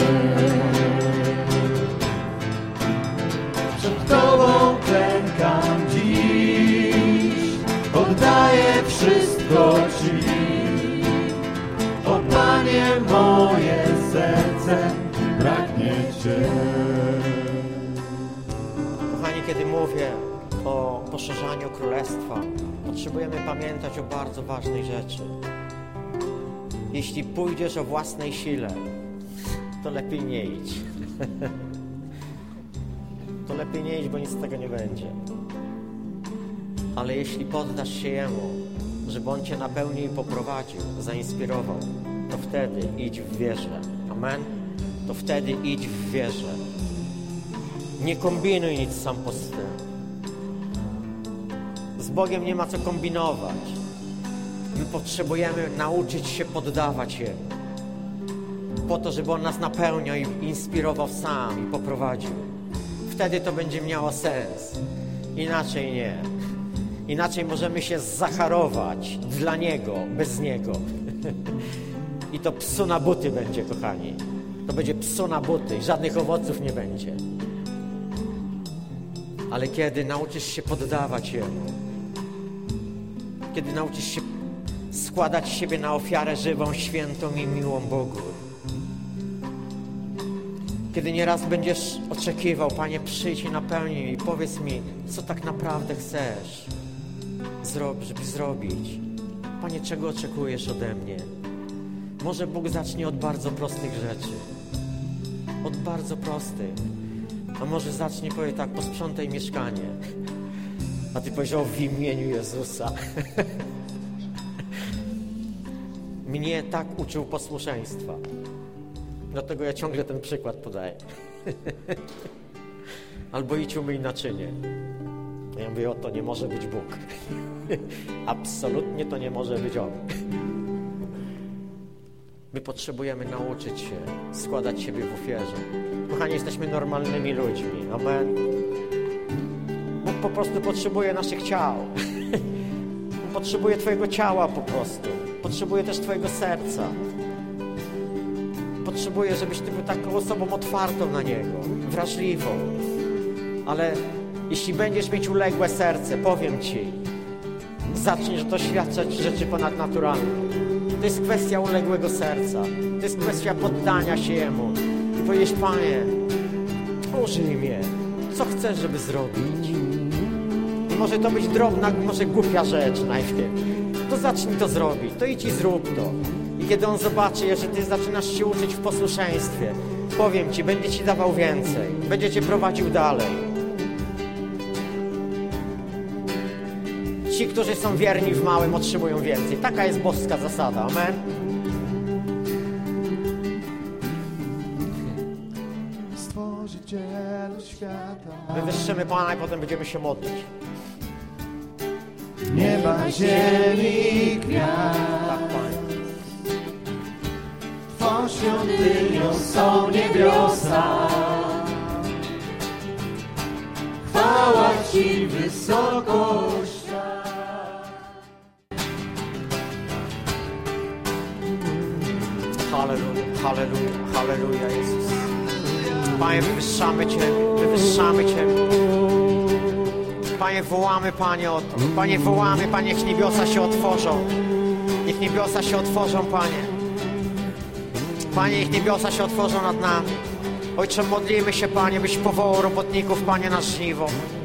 Przed Tobą klękam dziś, oddaję wszystko Ci. O Panie, moje serce pragnie Cię. Kochani, kiedy mówię o poszerzaniu Królestwa, potrzebujemy pamiętać o bardzo ważnej rzeczy. Jeśli pójdziesz o własnej sile, to lepiej nie idź. To lepiej nie idź, bo nic z tego nie będzie. Ale jeśli poddasz się Jemu, żeby On Cię napełnił i poprowadził, zainspirował, to wtedy idź w wierze. Amen? To wtedy idź w wierze. Nie kombinuj nic sam po swym. Z Bogiem nie ma co kombinować. My potrzebujemy nauczyć się poddawać Jemu. Po to, żeby On nas napełniał i inspirował sam i poprowadził. Wtedy to będzie miało sens. Inaczej nie. Inaczej możemy się zacharować dla Niego, bez Niego. I to psu na buty będzie, kochani. To będzie psu na buty i żadnych owoców nie będzie. Ale kiedy nauczysz się poddawać Jemu, kiedy nauczysz się składać siebie na ofiarę żywą, świętą i miłą Bogu, kiedy nieraz będziesz oczekiwał, Panie, przyjdź i napełnij i powiedz mi, co tak naprawdę chcesz, Zrob, żeby zrobić. Panie, czego oczekujesz ode mnie? Może Bóg zacznie od bardzo prostych rzeczy. Od bardzo prostych. A może zacznie, powie tak, posprzątaj mieszkanie. A Ty powiedział w imieniu Jezusa. Mnie tak uczył posłuszeństwa. Dlatego ja ciągle ten przykład podaję. Albo idź umyj naczynie. Ja mówię, o, to nie może być Bóg. Absolutnie to nie może być On. My potrzebujemy nauczyć się składać siebie w ofierze. Kochani, jesteśmy normalnymi ludźmi. Amen. Bóg po prostu potrzebuje naszych ciał. On potrzebuje Twojego ciała po prostu. Potrzebuje też Twojego serca. Potrzebuje, żebyś Ty był taką osobą otwartą na Niego, wrażliwą. Ale jeśli będziesz mieć uległe serce, powiem Ci, zaczniesz doświadczać rzeczy ponadnaturalnych. To jest kwestia uległego serca. To jest kwestia poddania się Jemu. I powiedzieć, Panie, użyj mnie. Co chcesz, żeby zrobić? I może to być drobna, może głupia rzecz najpierw. To zacznij to zrobić. To idź i zrób to. I kiedy On zobaczy, że Ty zaczynasz się uczyć w posłuszeństwie, powiem Ci, będzie Ci dawał więcej. Będzie Cię prowadził dalej. Ci, którzy są wierni w małym, otrzymują więcej. Taka jest boska zasada. Amen. Stworzycielu świata, Wywyższymy Pana i potem będziemy się modlić. nieba, ziemi, kwiat. Tak, Panie. Twą świątynią są niebiosa. Chwała Ci wysokość. Halleluja, halleluja, halleluja, Jezus. Panie, wywyższamy Cię, wywyższamy Cię. Panie, wołamy, Panie, o to. Panie, wołamy, Panie, niech niebiosa się otworzą. Niech niebiosa się otworzą, Panie. Panie, niech niebiosa się otworzą nad nami. Ojcze, modlimy się, Panie, byś powołał robotników, Panie, na żniwo.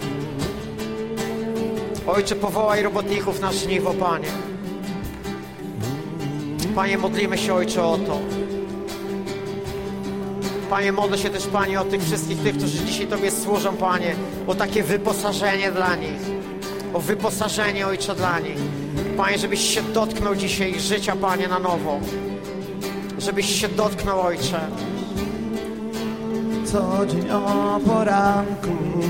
Ojcze, powołaj robotników na żniwo, Panie. Panie, modlimy się, Ojcze, o to. Panie, modlę się też, Panie, o tych wszystkich tych, którzy dzisiaj Tobie służą, Panie, o takie wyposażenie dla nich. O wyposażenie, Ojcze, dla nich. Panie, żebyś się dotknął dzisiaj ich życia, Panie, na nowo. Żebyś się dotknął, Ojcze. Co dzień o poranku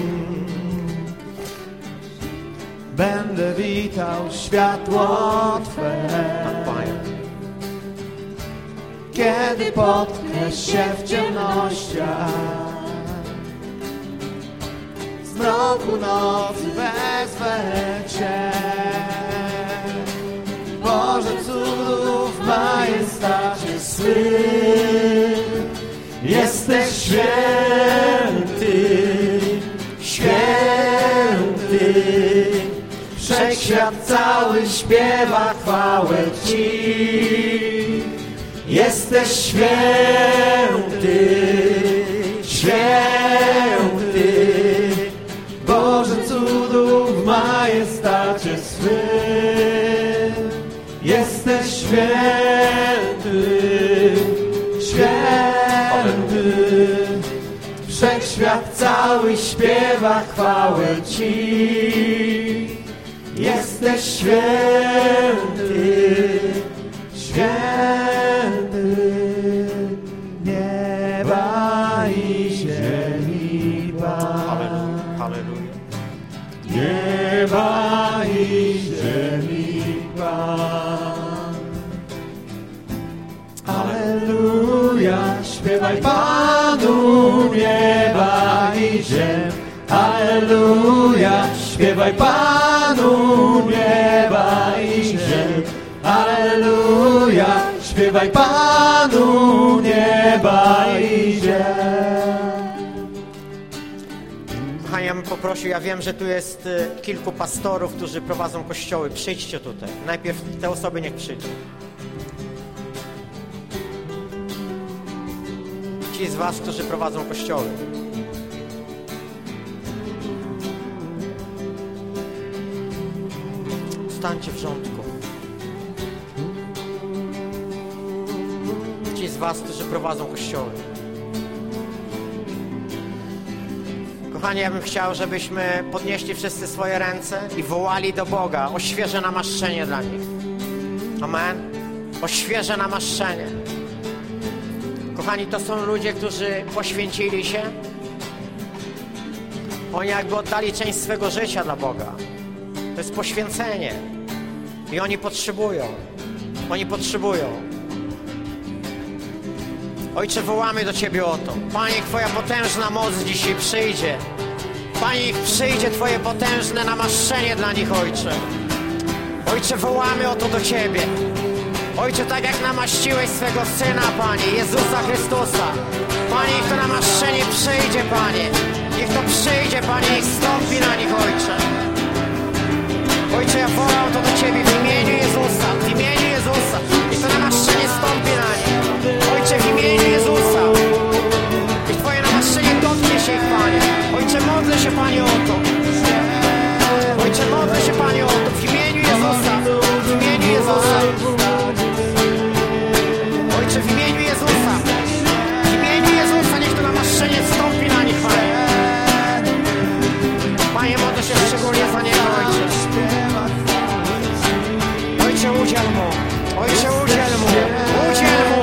będę witał światło Twe. Tak, Panie. Kiedy potkniesz się w ciemnościach, z mroku nocy wezwę Cię. Boże cudów, majestacie swy, jesteś święty, święty. Wszechświat cały śpiewa chwałę Ci. Jesteś święty, święty. Boże cudów, majestacie swym. Jesteś święty, święty. Wszechświat cały śpiewa chwałę Ci. Jesteś święty, święty. Nieba i ziemi Pan. Halleluja. Nieba i ziemi Pan. Alleluja, śpiewaj Panu nieba i ziem. Alleluja, śpiewaj Panu nieba i ziem. Alleluja, śpiewaj Panu nieba i ziem. Kochani, ja bym poprosił, ja wiem, że tu jest y, kilku pastorów, którzy prowadzą kościoły. Przyjdźcie tutaj. Najpierw te osoby niech przyjdą. Ci z was, którzy prowadzą kościoły. Stańcie w rządku. Ci z was, którzy prowadzą kościoły. Kochani, ja bym chciał, żebyśmy podnieśli wszyscy swoje ręce i wołali do Boga o świeże namaszczenie dla nich. Amen. O świeże namaszczenie. Kochani, to są ludzie, którzy poświęcili się. Oni jakby oddali część swego życia dla Boga. To jest poświęcenie. I oni potrzebują. Oni potrzebują. Ojcze, wołamy do Ciebie o to. Panie, Twoja potężna moc dzisiaj przyjdzie. Panie, niech przyjdzie Twoje potężne namaszczenie dla nich, Ojcze. Ojcze, wołamy o to do Ciebie. Ojcze, tak jak namaściłeś swego Syna, Panie, Jezusa Chrystusa. Panie, niech to namaszczenie przyjdzie, Panie. Niech to przyjdzie, Panie, niech stąpi na nich, Ojcze. Ojcze, ja wołam to do Ciebie w imieniu Jezusa, w imieniu Jezusa. Niech to namaszczenie stąpi na nich. Ojcze, w imieniu Jezusa. Niech Twoje namaszczenie dotknie się ich, Panie. Ojcze, modlę się, Panie, o to. Ojcze, modlę się, Panie, o to w imieniu Jezusa. W imieniu Jezusa. Ojcze, w imieniu Jezusa. W imieniu Jezusa niech to namaszczenie stąpi na nich, Panie. Panie, modlę się szczególnie za niego, Ojcze. Ojcze, udziel mu. Ojcze, udziel mu. Udziel mu.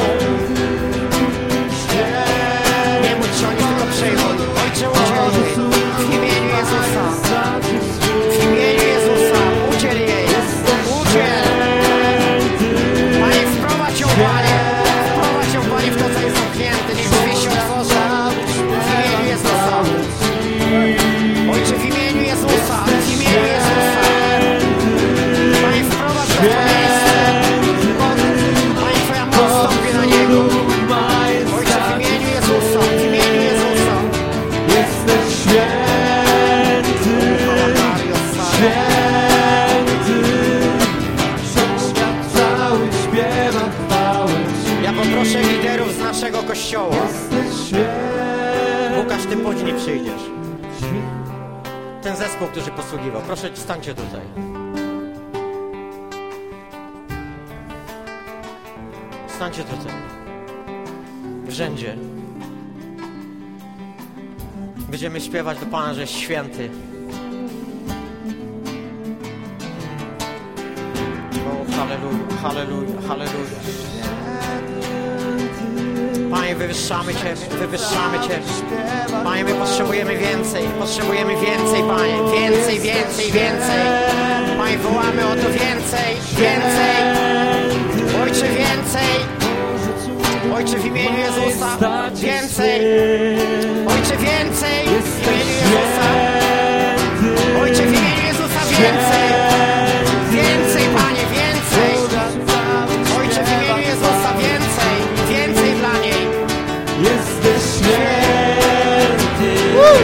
Nie módl się o nich, tylko przyjmuj. Ojcze, udziel mu. W imieniu Jezusa. W imieniu Jezusa. Udziel jej. Udziel. Panie, wprowadź ją, Panie. Wprowadź ją, Panie, w to, co jest zamknięte. Niech drzwi się otworzą. W imieniu Jezusa. Ojcze, w imieniu Jezusa. W imieniu Jezusa. Panie, wprowadź ją w to miejsce. Panie, Twoja moc stąpi na niego. Ojcze, w imieniu Jezusa. W imieniu Jezusa. Jesteś święty, święty. Świat cały śpiewa chwałę Ci. Ja poproszę liderów z naszego kościoła. Jesteś święty. Łukasz, Ty później przyjdziesz. Ten zespół, który posługiwał. Proszę, stańcie tutaj. Stańcie tutaj. W rzędzie. Będziemy śpiewać do Pana, że jest święty. O, halleluja, halleluja, halleluja. Panie, wywyższamy Cię, wywyższamy Cię. Panie, my potrzebujemy więcej, potrzebujemy więcej, Panie. Więcej, więcej, więcej. Panie, wołamy o to więcej, więcej. Ojcze, więcej. Ojcze, w imieniu Jezusa, więcej. Ojcze, więcej. W imieniu Jezusa. Ojcze, w imieniu Jezusa, więcej. Więcej, Panie, więcej. Ojcze, w imieniu Jezusa, więcej. Więcej dla niej. Jesteś święty,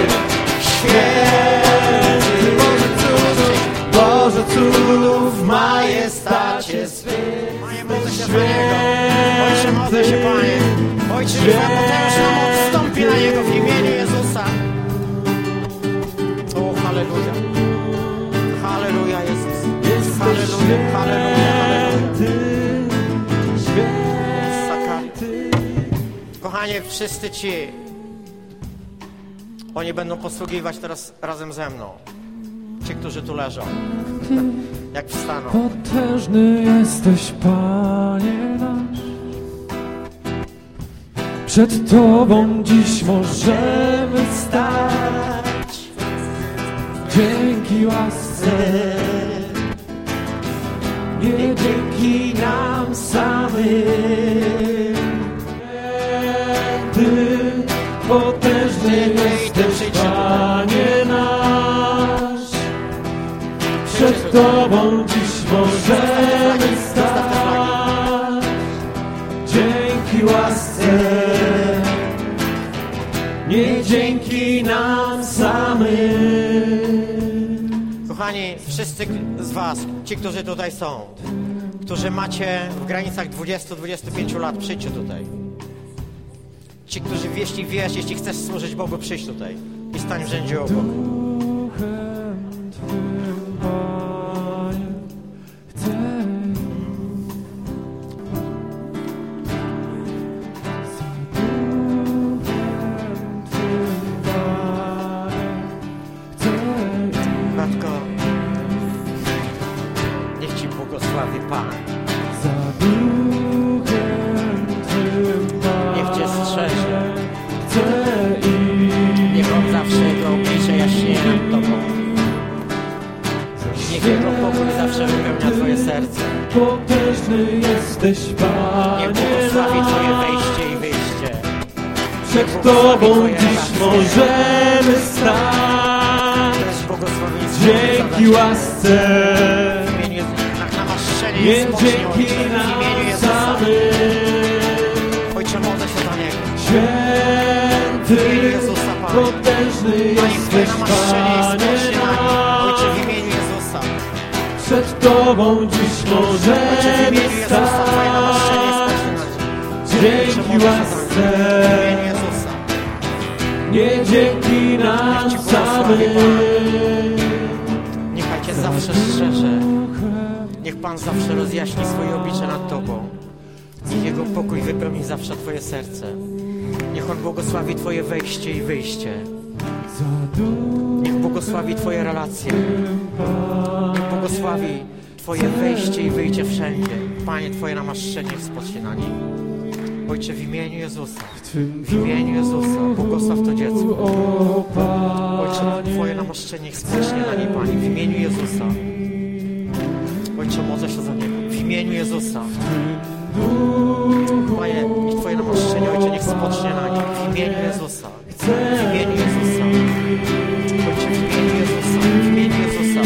Święty. Boże cudów, majestacie swy. Panie, modlę się za niego. Ojcze, modlę się, Panie. Ojcze, niech Twoja potężna moc wstąpi na niego w imieniu Jezusa. O, halleluja. Halleluja, Jezus. Halleluja, halleluja, halleluja. Święty. Kochanie, wszyscy ci, oni będą posługiwać teraz razem ze mną. Ci, którzy tu leżą. Jak wstaną. Potężny jesteś, Panie nasz. Przed Tobą dziś możemy stać. Dzięki łasce, nie dzięki nam samym. Ty potężny jesteś, Panie nasz. Przed Tobą dziś możemy stać. Dzięki łasce, nie dzięki nam samym. Kochani, wszyscy z was, ci, którzy tutaj są, którzy macie w granicach dwudziestu do dwudziestu pięciu lat, przyjdźcie tutaj. Ci, którzy, jeśli wiesz, jeśli chcesz służyć Bogu, przyjdź tutaj i stań w rzędzie obok. Duchem Twym, Panie, chcę. Z Duchem Twym, Panie, błogosławi Pan. Za duchem Twym, Panie, Niech Cię strzeże. chcę iść. Niech On zawsze Jego oblicze jaśnieje nad Tobą. Niech Jego pokój zawsze wypełnia Twoje serce. Potężny jesteś, Panie Niech błogosławi Twoje nasz. wejście i wyjście. Przed Tobą dziś możemy To stać. jest błogosławieństwo. Dzięki łasce, W imieniu Jezusa. Na namaszczenie nie jest spocznie, dzięki Ojcze. W imieniu nam Jezusa. samym. Ojcze, modlę się za Niego. Święty, W imieniu Jezusa, Panie. potężny Panie, Twoje jesteś, namaszczenie jest Panie spocznie na Nim. Ojcze, w nasz. imieniu Jezusa. Przed Tobą dziś Ojcze, w możemy imieniu Jezusa. Twoje namaszczenie jest stać. spocznie na Nim. Dzięki łasce, W imieniu Jezusa. nie dzięki nam Niech Ci błogosławi, samym. Niechaj Cię zawsze strzeże. Niech Pan zawsze rozjaśni swoje oblicze nad Tobą. Niech Jego pokój wypełni zawsze Twoje serce. Niech On błogosławi Twoje wejście i wyjście. Niech błogosławi Twoje relacje. Niech błogosławi Twoje wejście i wyjście wszędzie. Panie, Twoje namaszczenie spocznie na nim. Ojcze, w imieniu Jezusa, w imieniu Jezusa, błogosław to dziecko. Ojcze, Twoje namaszczenie niech spocznie na nim, Panie, w imieniu Jezusa. Ojcze, modlę się za niego, w imieniu Jezusa. Panie, niech Twoje namaszczenie, Ojcze, niech spocznie na nim, w imieniu Jezusa. W imieniu Jezusa. Ojcze, w imieniu Jezusa, w imieniu Jezusa.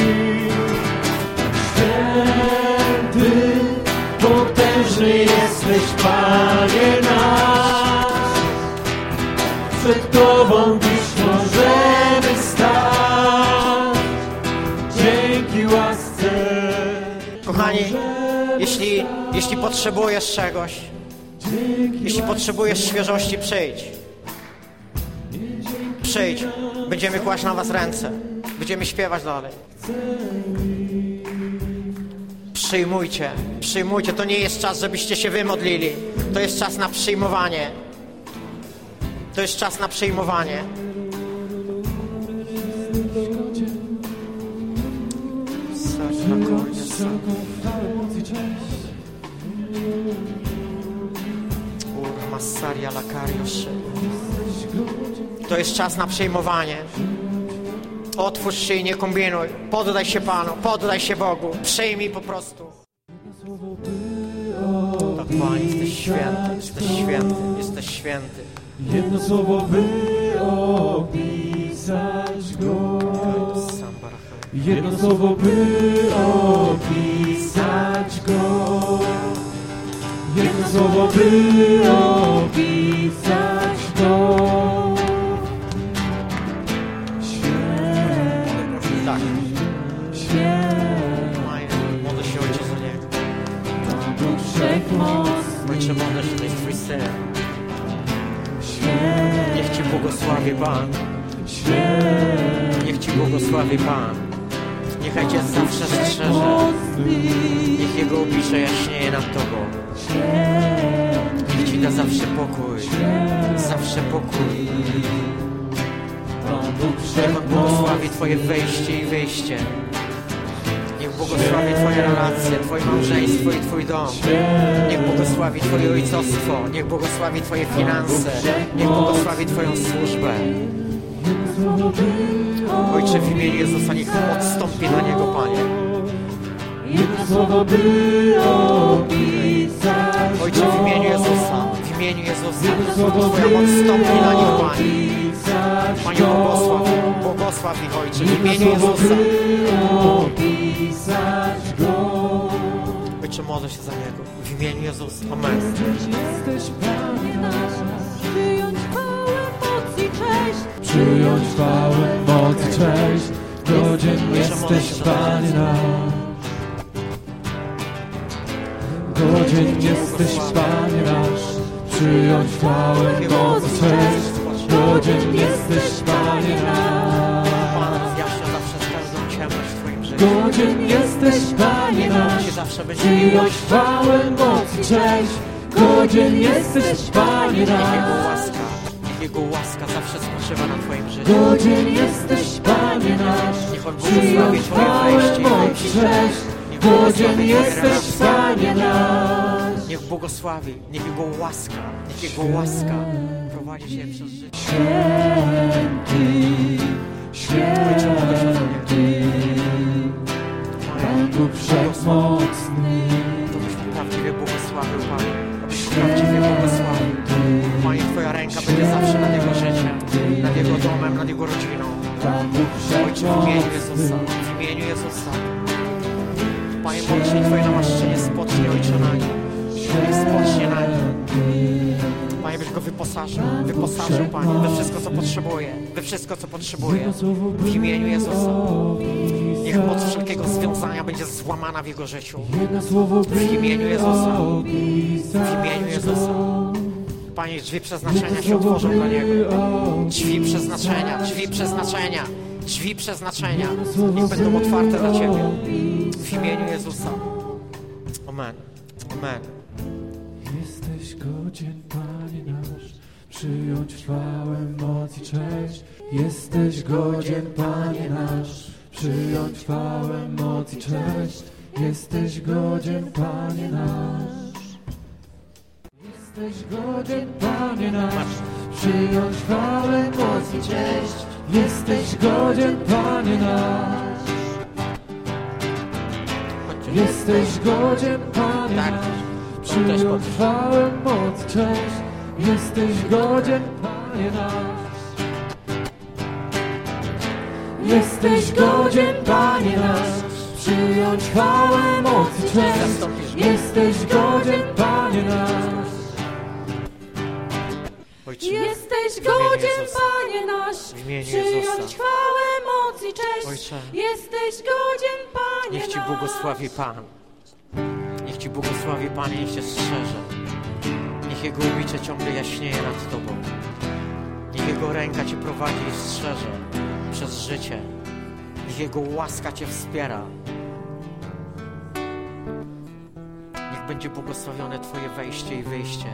Święty, potężny jesteś, Panie nasz. Przed Tobą dziś możemy stać. Dzięki łasce. Kochani, jeśli, jeśli potrzebujesz czegoś, jeśli potrzebujesz świeżości, przyjdź. Przyjdź. Będziemy kłaść na was ręce. Będziemy śpiewać dalej. Przyjmujcie, przyjmujcie. To nie jest czas, żebyście się wymodlili. To jest czas na przyjmowanie. To jest czas na przyjmowanie. Massaria Lakariusz. To jest czas na przyjmowanie. Otwórz się i nie kombinuj. Poddaj się Panu, poddaj się Bogu. Przyjmij po prostu. Tak, Panie, jesteś święty, jesteś święty, jesteś święty. Jedno słowo, by opisać Go. Jedno słowo, by opisać Go. Jedno słowo, by opisać Go. Święty, Tak. święty, Panie, modlę się, Ojcze, za Niego. wszechmocny, Ojcze, modlę się, to jest Twój Syn. święty, Niech Ci błogosławi Pan. święty, Niech Ci błogosławi Pan. Niechaj Cię zawsze strzeże. Niech Jego oblicze jaśnieje nad Tobą. Niech Ci da zawsze pokój. Zawsze pokój. Niech On błogosławi Twoje wejście i wyjście. Niech błogosławi Twoje relacje, Twoje małżeństwo i Twój dom. Niech błogosławi Twoje ojcostwo. Niech błogosławi Twoje finanse. Niech błogosławi Twoją służbę. Ojcze, w imieniu Jezusa, niech odstąpi na Niego, Panie. jedno słowo, by opisać Ojcze, w imieniu Jezusa, w imieniu Jezusa, Twoja moc stąpi na nich, Panie. Panie, błogosław, błogosław ich, Ojcze, w imieniu Jezusa. opisać Go. Ojcze, modlę się za Niego, w imieniu Jezusa. Amen. Jesteś Panie nasz, Przyjąć chwałę, moc i cześć. przyjąć chwałę, moc i cześć. Godzien jesteś, Panie nasz. Godzien jesteś, Panie nasz. Przyjąć chwałę, moc i cześć. Godzien jesteś, Panie nasz. Pan rozjaśnia zawsze każdą ciemność w Twoim życiu. Godzien jesteś, Panie nasz. Ci zawsze będzie Przyjąć miłość. chwałę, moc i cześć. Godzien jesteś, Panie Niech Jego nasz. łaska, niech Jego łaska zawsze spoczywa na Twoim życiu. Godzien jesteś, Panie nasz. Niech On błogosławi Przyjąć Twoje chwałę, wejście i moc i wyjście. cześć. Niech godzien jesteś, Panie nasz. Niech błogosławi, niech Jego łaska, niech Jego łaska prowadzi Cię przez życie. Święty, święty, Pan Bóg wszechmocny, Abyś prawdziwie błogosławił, Panie, abyś prawdziwie błogosławił. Panie, Twoja ręka będzie zawsze nad Jego życiem, nad Jego domem, nad Jego rodziną. Ojcze, w imieniu Jezusa, w imieniu Jezusa. Panie, modlę się, Twoje namaszczenie spocznie, Ojcze, na nim. Niech spocznie na nim. Panie, byś go wyposażył, wyposażył, Panie, we wszystko, co potrzebuje, we wszystko, co potrzebuje. W imieniu Jezusa. Niech moc wszelkiego związania będzie złamana w jego życiu. W imieniu Jezusa. W imieniu Jezusa. Panie, drzwi przeznaczenia się otworzą dla Niego. Drzwi przeznaczenia, drzwi przeznaczenia, drzwi przeznaczenia. Niech będą otwarte dla Ciebie. W imieniu Jezusa. Amen. Amen. Jesteś godzien, Panie nasz, przyjąć chwałę, moc i cześć. Jesteś godzien, Panie nasz, przyjąć chwałę, moc i cześć. Jesteś godzien, Panie nasz. Jesteś godzien, Panie nasz, przyjąć chwałę, moc i cześć. Jesteś godzien, Panie nasz. Jesteś godzien, Panie nasz, przyjąć chwałę, moc i cześć. Jesteś godzien, Panie nasz. Jesteś godzien, Panie nasz, przyjąć chwałę, moc i cześć. Jesteś godzien, Panie nasz. Ojcze, Jesteś godzien, Panie nasz, w imieniu przyjąć Jezusa. chwałę, moc i cześć. Ojcze, Jesteś godzien, Panie niech Ci nasz. błogosławi Pan. Niech Ci błogosławi Panie, niech Cię strzeże. Niech Jego oblicze ciągle jaśnieje nad Tobą. Niech Jego ręka Cię prowadzi i strzeże przez życie. Niech Jego łaska Cię wspiera. Niech będzie błogosławione Twoje wejście i wyjście.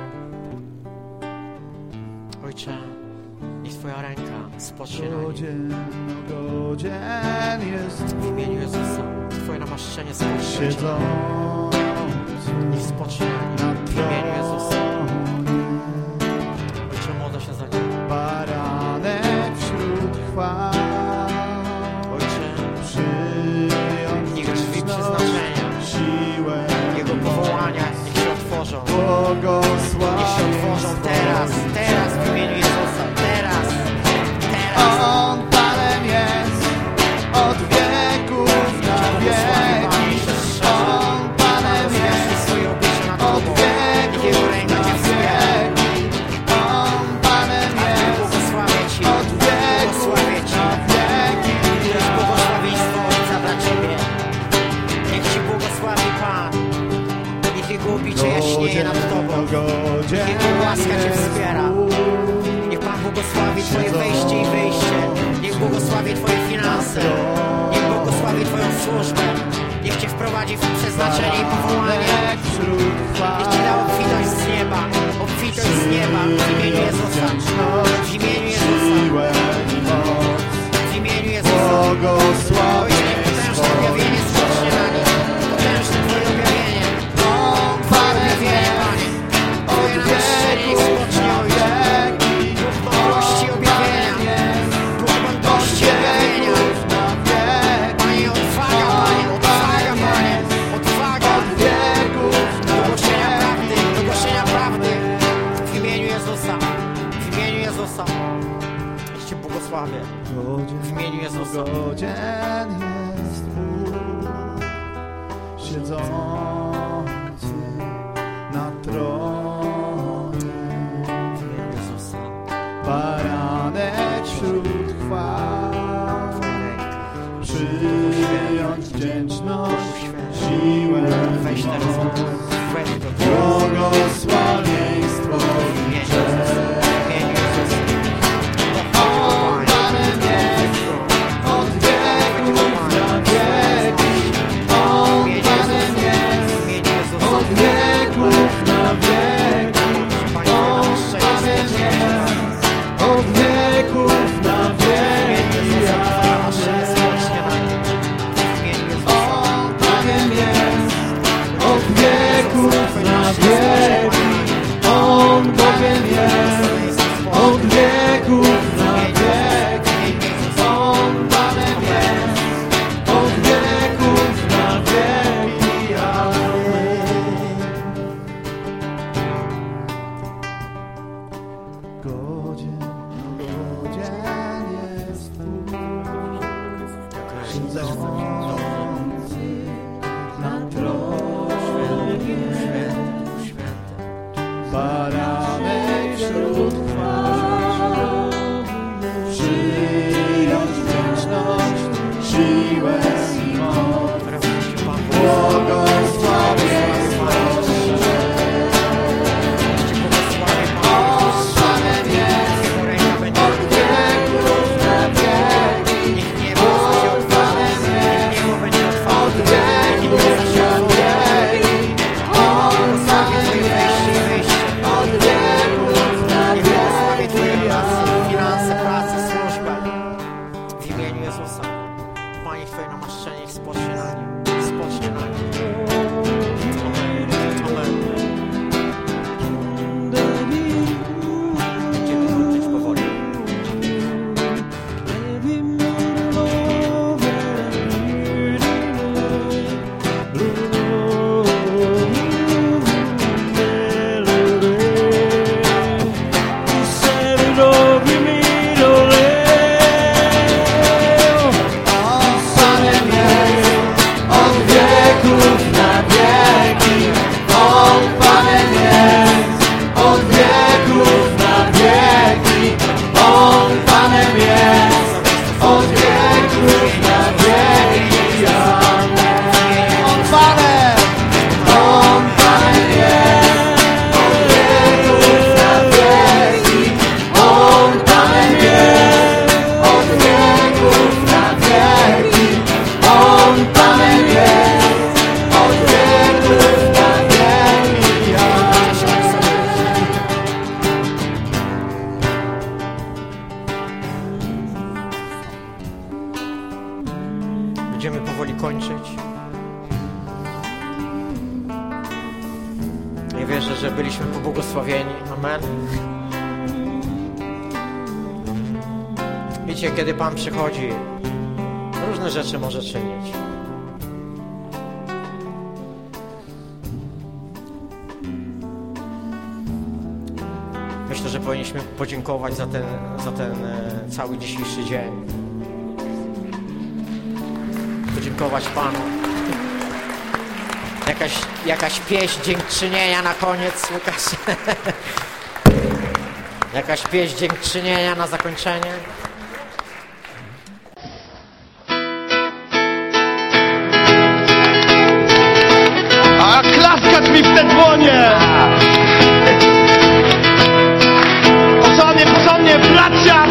Ojcze, niech Twoja ręka spocznie na nim. Godzien, godzien jest W imieniu Jezusa, Twoje namaszczenie spocznie. siedzący Niech spocznie na nim. W imieniu Jezusa. Ojcze, modlę się za nim. baranek wśród chwał. Ojcze, Przyjąć niech drzwi wdzięczność, przeznaczenia, siłę, Jego powołania, niech się otworzą. błogosławieństwo. Niech się otworzą teraz, teraz w imieniu Jezusa. Teraz, teraz. On Panem jest od wieków na wieki. On Panem jest Swoje oblicze nad od Tobą. Niech Jego wieków ręka na Cię wspiera. wieki. On Panem jest Błogosławię Ci, od wieków błogosławię Ci. na wieki. Niech błogosławieństwo Ojca dla Ciebie. Niech Ci błogosławi Pan. Niech Jego oblicze jaśnieje nad Tobą. Niech Jego łaska Cię wspiera. Niech Pan błogosławi Twoje wejście i wyjście. Niech błogosławi Twoje finanse. Niech błogosławi Twoją służbę. Niech Cię wprowadzi w przeznaczenie i powołanie. Niech Ci da obfitość z nieba. Obfitość z nieba. W imieniu Jezusa. W imieniu Jezusa. W imieniu Jezusa. Ojcze, niech potężne objawienie spocznie na nim. Potężne Twoje objawienie. Twoje objawienie, Panie. Twoje namaszczenie niech spocznie, Ojcze. Duch mądrości i objawienia. Duch mądrości i objawienia. Panie, odwaga, Panie, odwaga, Panie. Odwaga. Do głoszenia prawdy, do głoszenia prawdy. W imieniu Jezusa. W imieniu Jezusa. Niech Cię błogosławię. W imieniu Jezusa. Godzien jest Bóg, siedzący na tronie. W imieniu Jezusa. Baranek wśród chwał, przyjąć wdzięczność, siłę, Weź teraz, moc, weź do błogosławieństwo W imieniu Jezusa. W imieniu Jezusa. On Panem jest od wieków na wieki. On Panem jest W imieniu Jezusa. od wieków na wieki. Panie, On Twoje Panem namaszczenie jest od wieków na wieki. namaszczenie spocznie na nim. W imieniu Jezusa. On Panem na wieki. On Bogiem jest od wieków na wieki. On Panem jest od wieków na wieki. Amen. Godzien, godzien jest Bóg, siedzący na tronie, baranek wśród chwał, przyjąć wieczność, siłę i moc, błogosławieństwo. Będziemy powoli kończyć. Ja wierzę, że byliśmy pobłogosławieni. Amen. Wiecie, kiedy Pan przychodzi, różne rzeczy może czynić. Myślę, że powinniśmy podziękować za ten, za ten e, cały dzisiejszy dzień. Podziękować Panu. Jakaś, jakaś pieśń dziękczynienia na koniec, Łukasz. Jakaś pieśń dziękczynienia na zakończenie. A klaskać mi w te dłonie! Porządnie, porządnie, bracia!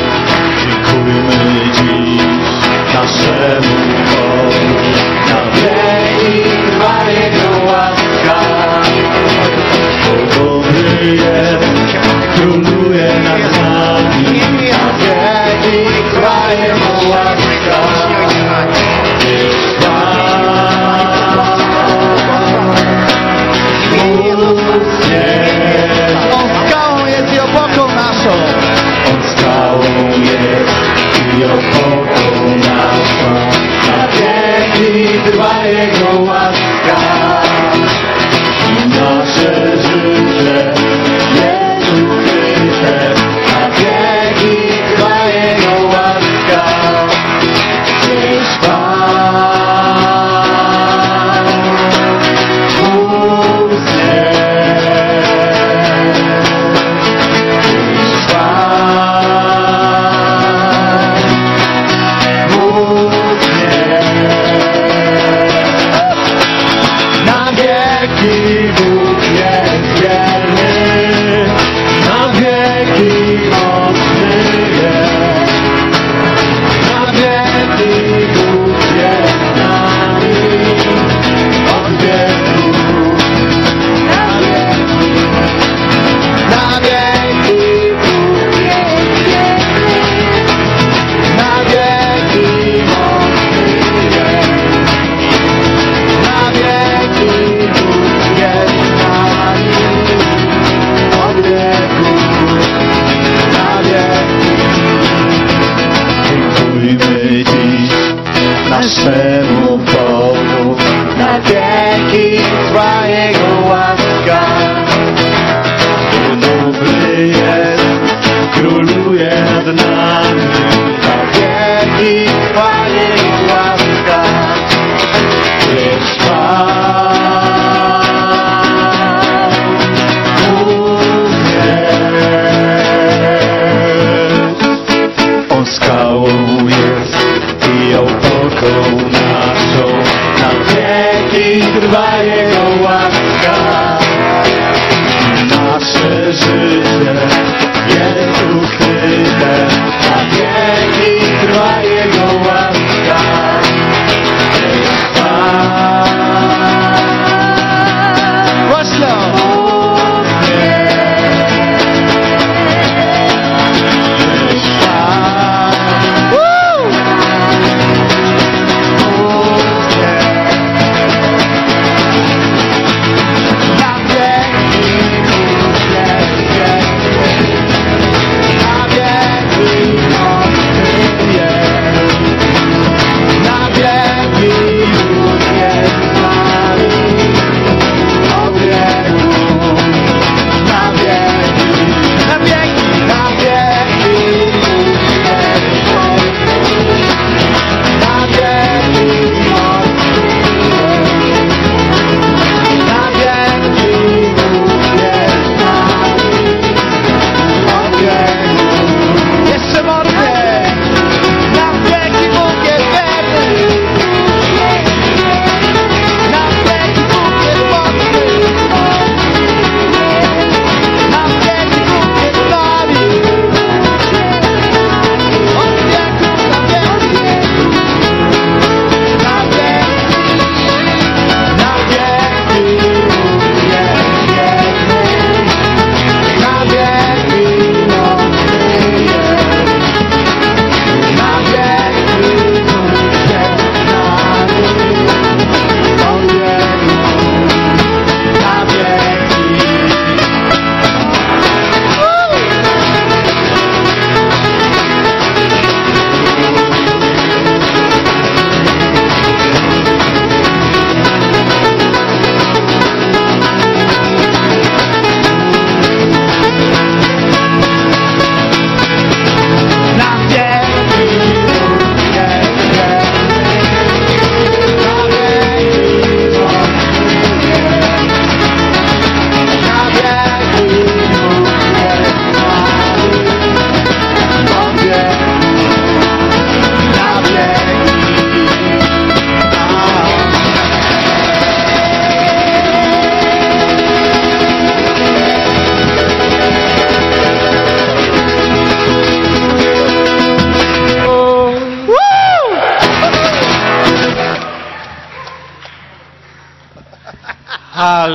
Dziękujmy dziś naszemu Bogu na wieki.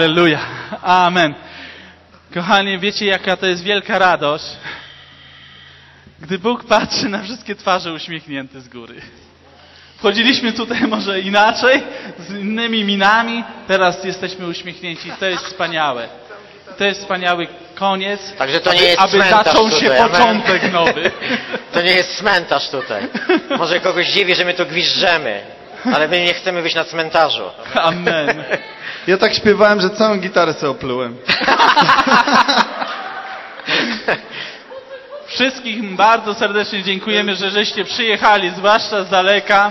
Halleluja. Amen. Kochani, wiecie, jaka to jest wielka radość, gdy Bóg patrzy na wszystkie twarze uśmiechnięte z góry. Wchodziliśmy tutaj może inaczej, z innymi minami, teraz jesteśmy uśmiechnięci. To jest wspaniałe. To jest wspaniały koniec, Także to nie aby, jest aby cmentarz zaczął się tutaj, amen. początek nowy. To nie jest cmentarz tutaj. Może kogoś dziwi, że my tu gwiżdżemy, ale my nie chcemy być na cmentarzu. Amen. Ja tak śpiewałem, że całą gitarę sobie oplułem. Wszystkim bardzo serdecznie dziękujemy, że żeście przyjechali, zwłaszcza z daleka.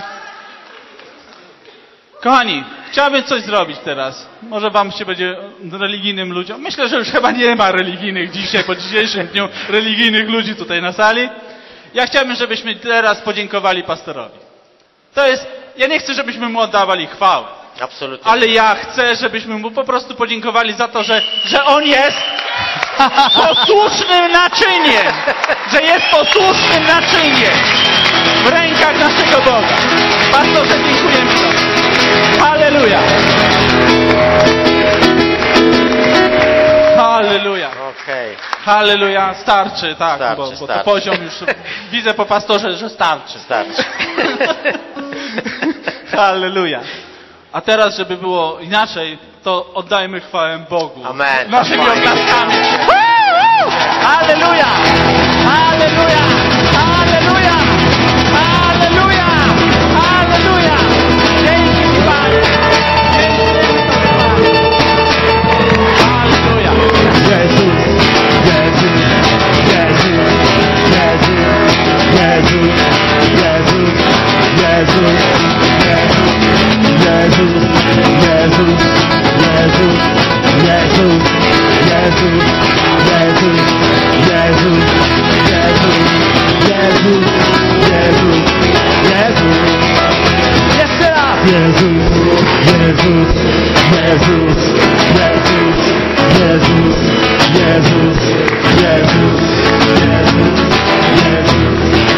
Kochani, chciałbym coś zrobić teraz. Może wam się będzie religijnym ludziom. Myślę, że już chyba nie ma religijnych dzisiaj, po dzisiejszym dniu religijnych ludzi tutaj na sali. Ja chciałbym, żebyśmy teraz podziękowali pastorowi. To jest, ja nie chcę, żebyśmy mu oddawali chwałę. Absolutnie. Ale ja chcę, żebyśmy mu po prostu podziękowali za to, że, że on jest posłusznym naczyniem. Że jest posłusznym naczyniem w rękach naszego Boga. Pastorze, dziękujemy Ci. Halleluja. Halleluja. Okej. Halleluja. Starczy, tak, Starczy, bo, bo to starczy. poziom już widzę po pastorze, że starczy. Starczy. Halleluja. A teraz, żeby było inaczej, to oddajmy chwałę Bogu. Amen. Naszymi Amen. oklaskami. Halleluja! Halleluja! Halleluja! Halleluja! Halleluja! Dzięki Ci, Panie! Dzięki Tobie, Panie! Halleluja! Jezus, Jezus, Jezus, Jezus, Jezus, Jezus, Jezus, Jezus, Jezus, Jezus, Jezus, Jezus, Jezus, Jezus, Jezus, Jezus, Jezus, Jezus. Jeszcze raz! Jezus, Jezus, Jezus, Jezus, Jezus, Jezus, Jezus, Jezus, Jezus,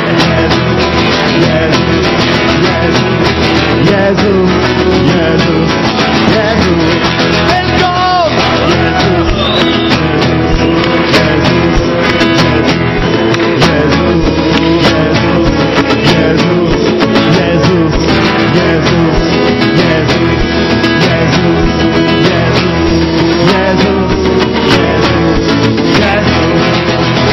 Jezus, Jezus, Jezus, Jezus, Jezus, let's go! Jezus, Jezus, Jezus, Jezus, Jezus, Jezus, Jezus, Jezus, Jezus, Jezus, Jezus, Jezus.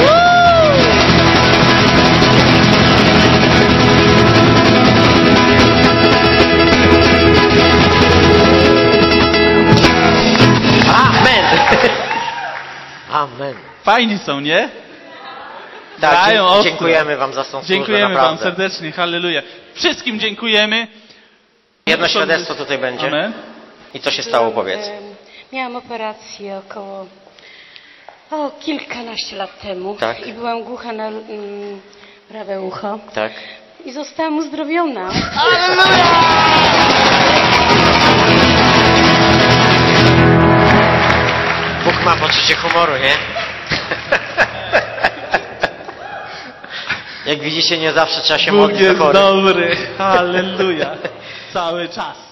Amen. Amen. Fajni są, nie? Tak, Dają dzie- ostro. dziękujemy wam za tą służbę, Dziękujemy Wam naprawdę. serdecznie. Halleluja. Wszystkim dziękujemy. Jedno świadectwo tutaj będzie. Amen. I co się stało, powiedz. Em, Miałam operację około o, kilkanaście lat temu Tak. i byłam głucha na mm, prawe ucho Tak? i zostałam uzdrowiona. Bóg ma poczucie humoru, nie? Jak widzicie, nie zawsze trzeba się Bóg modlić jest do chorych. dobry. Halleluja. Cały czas.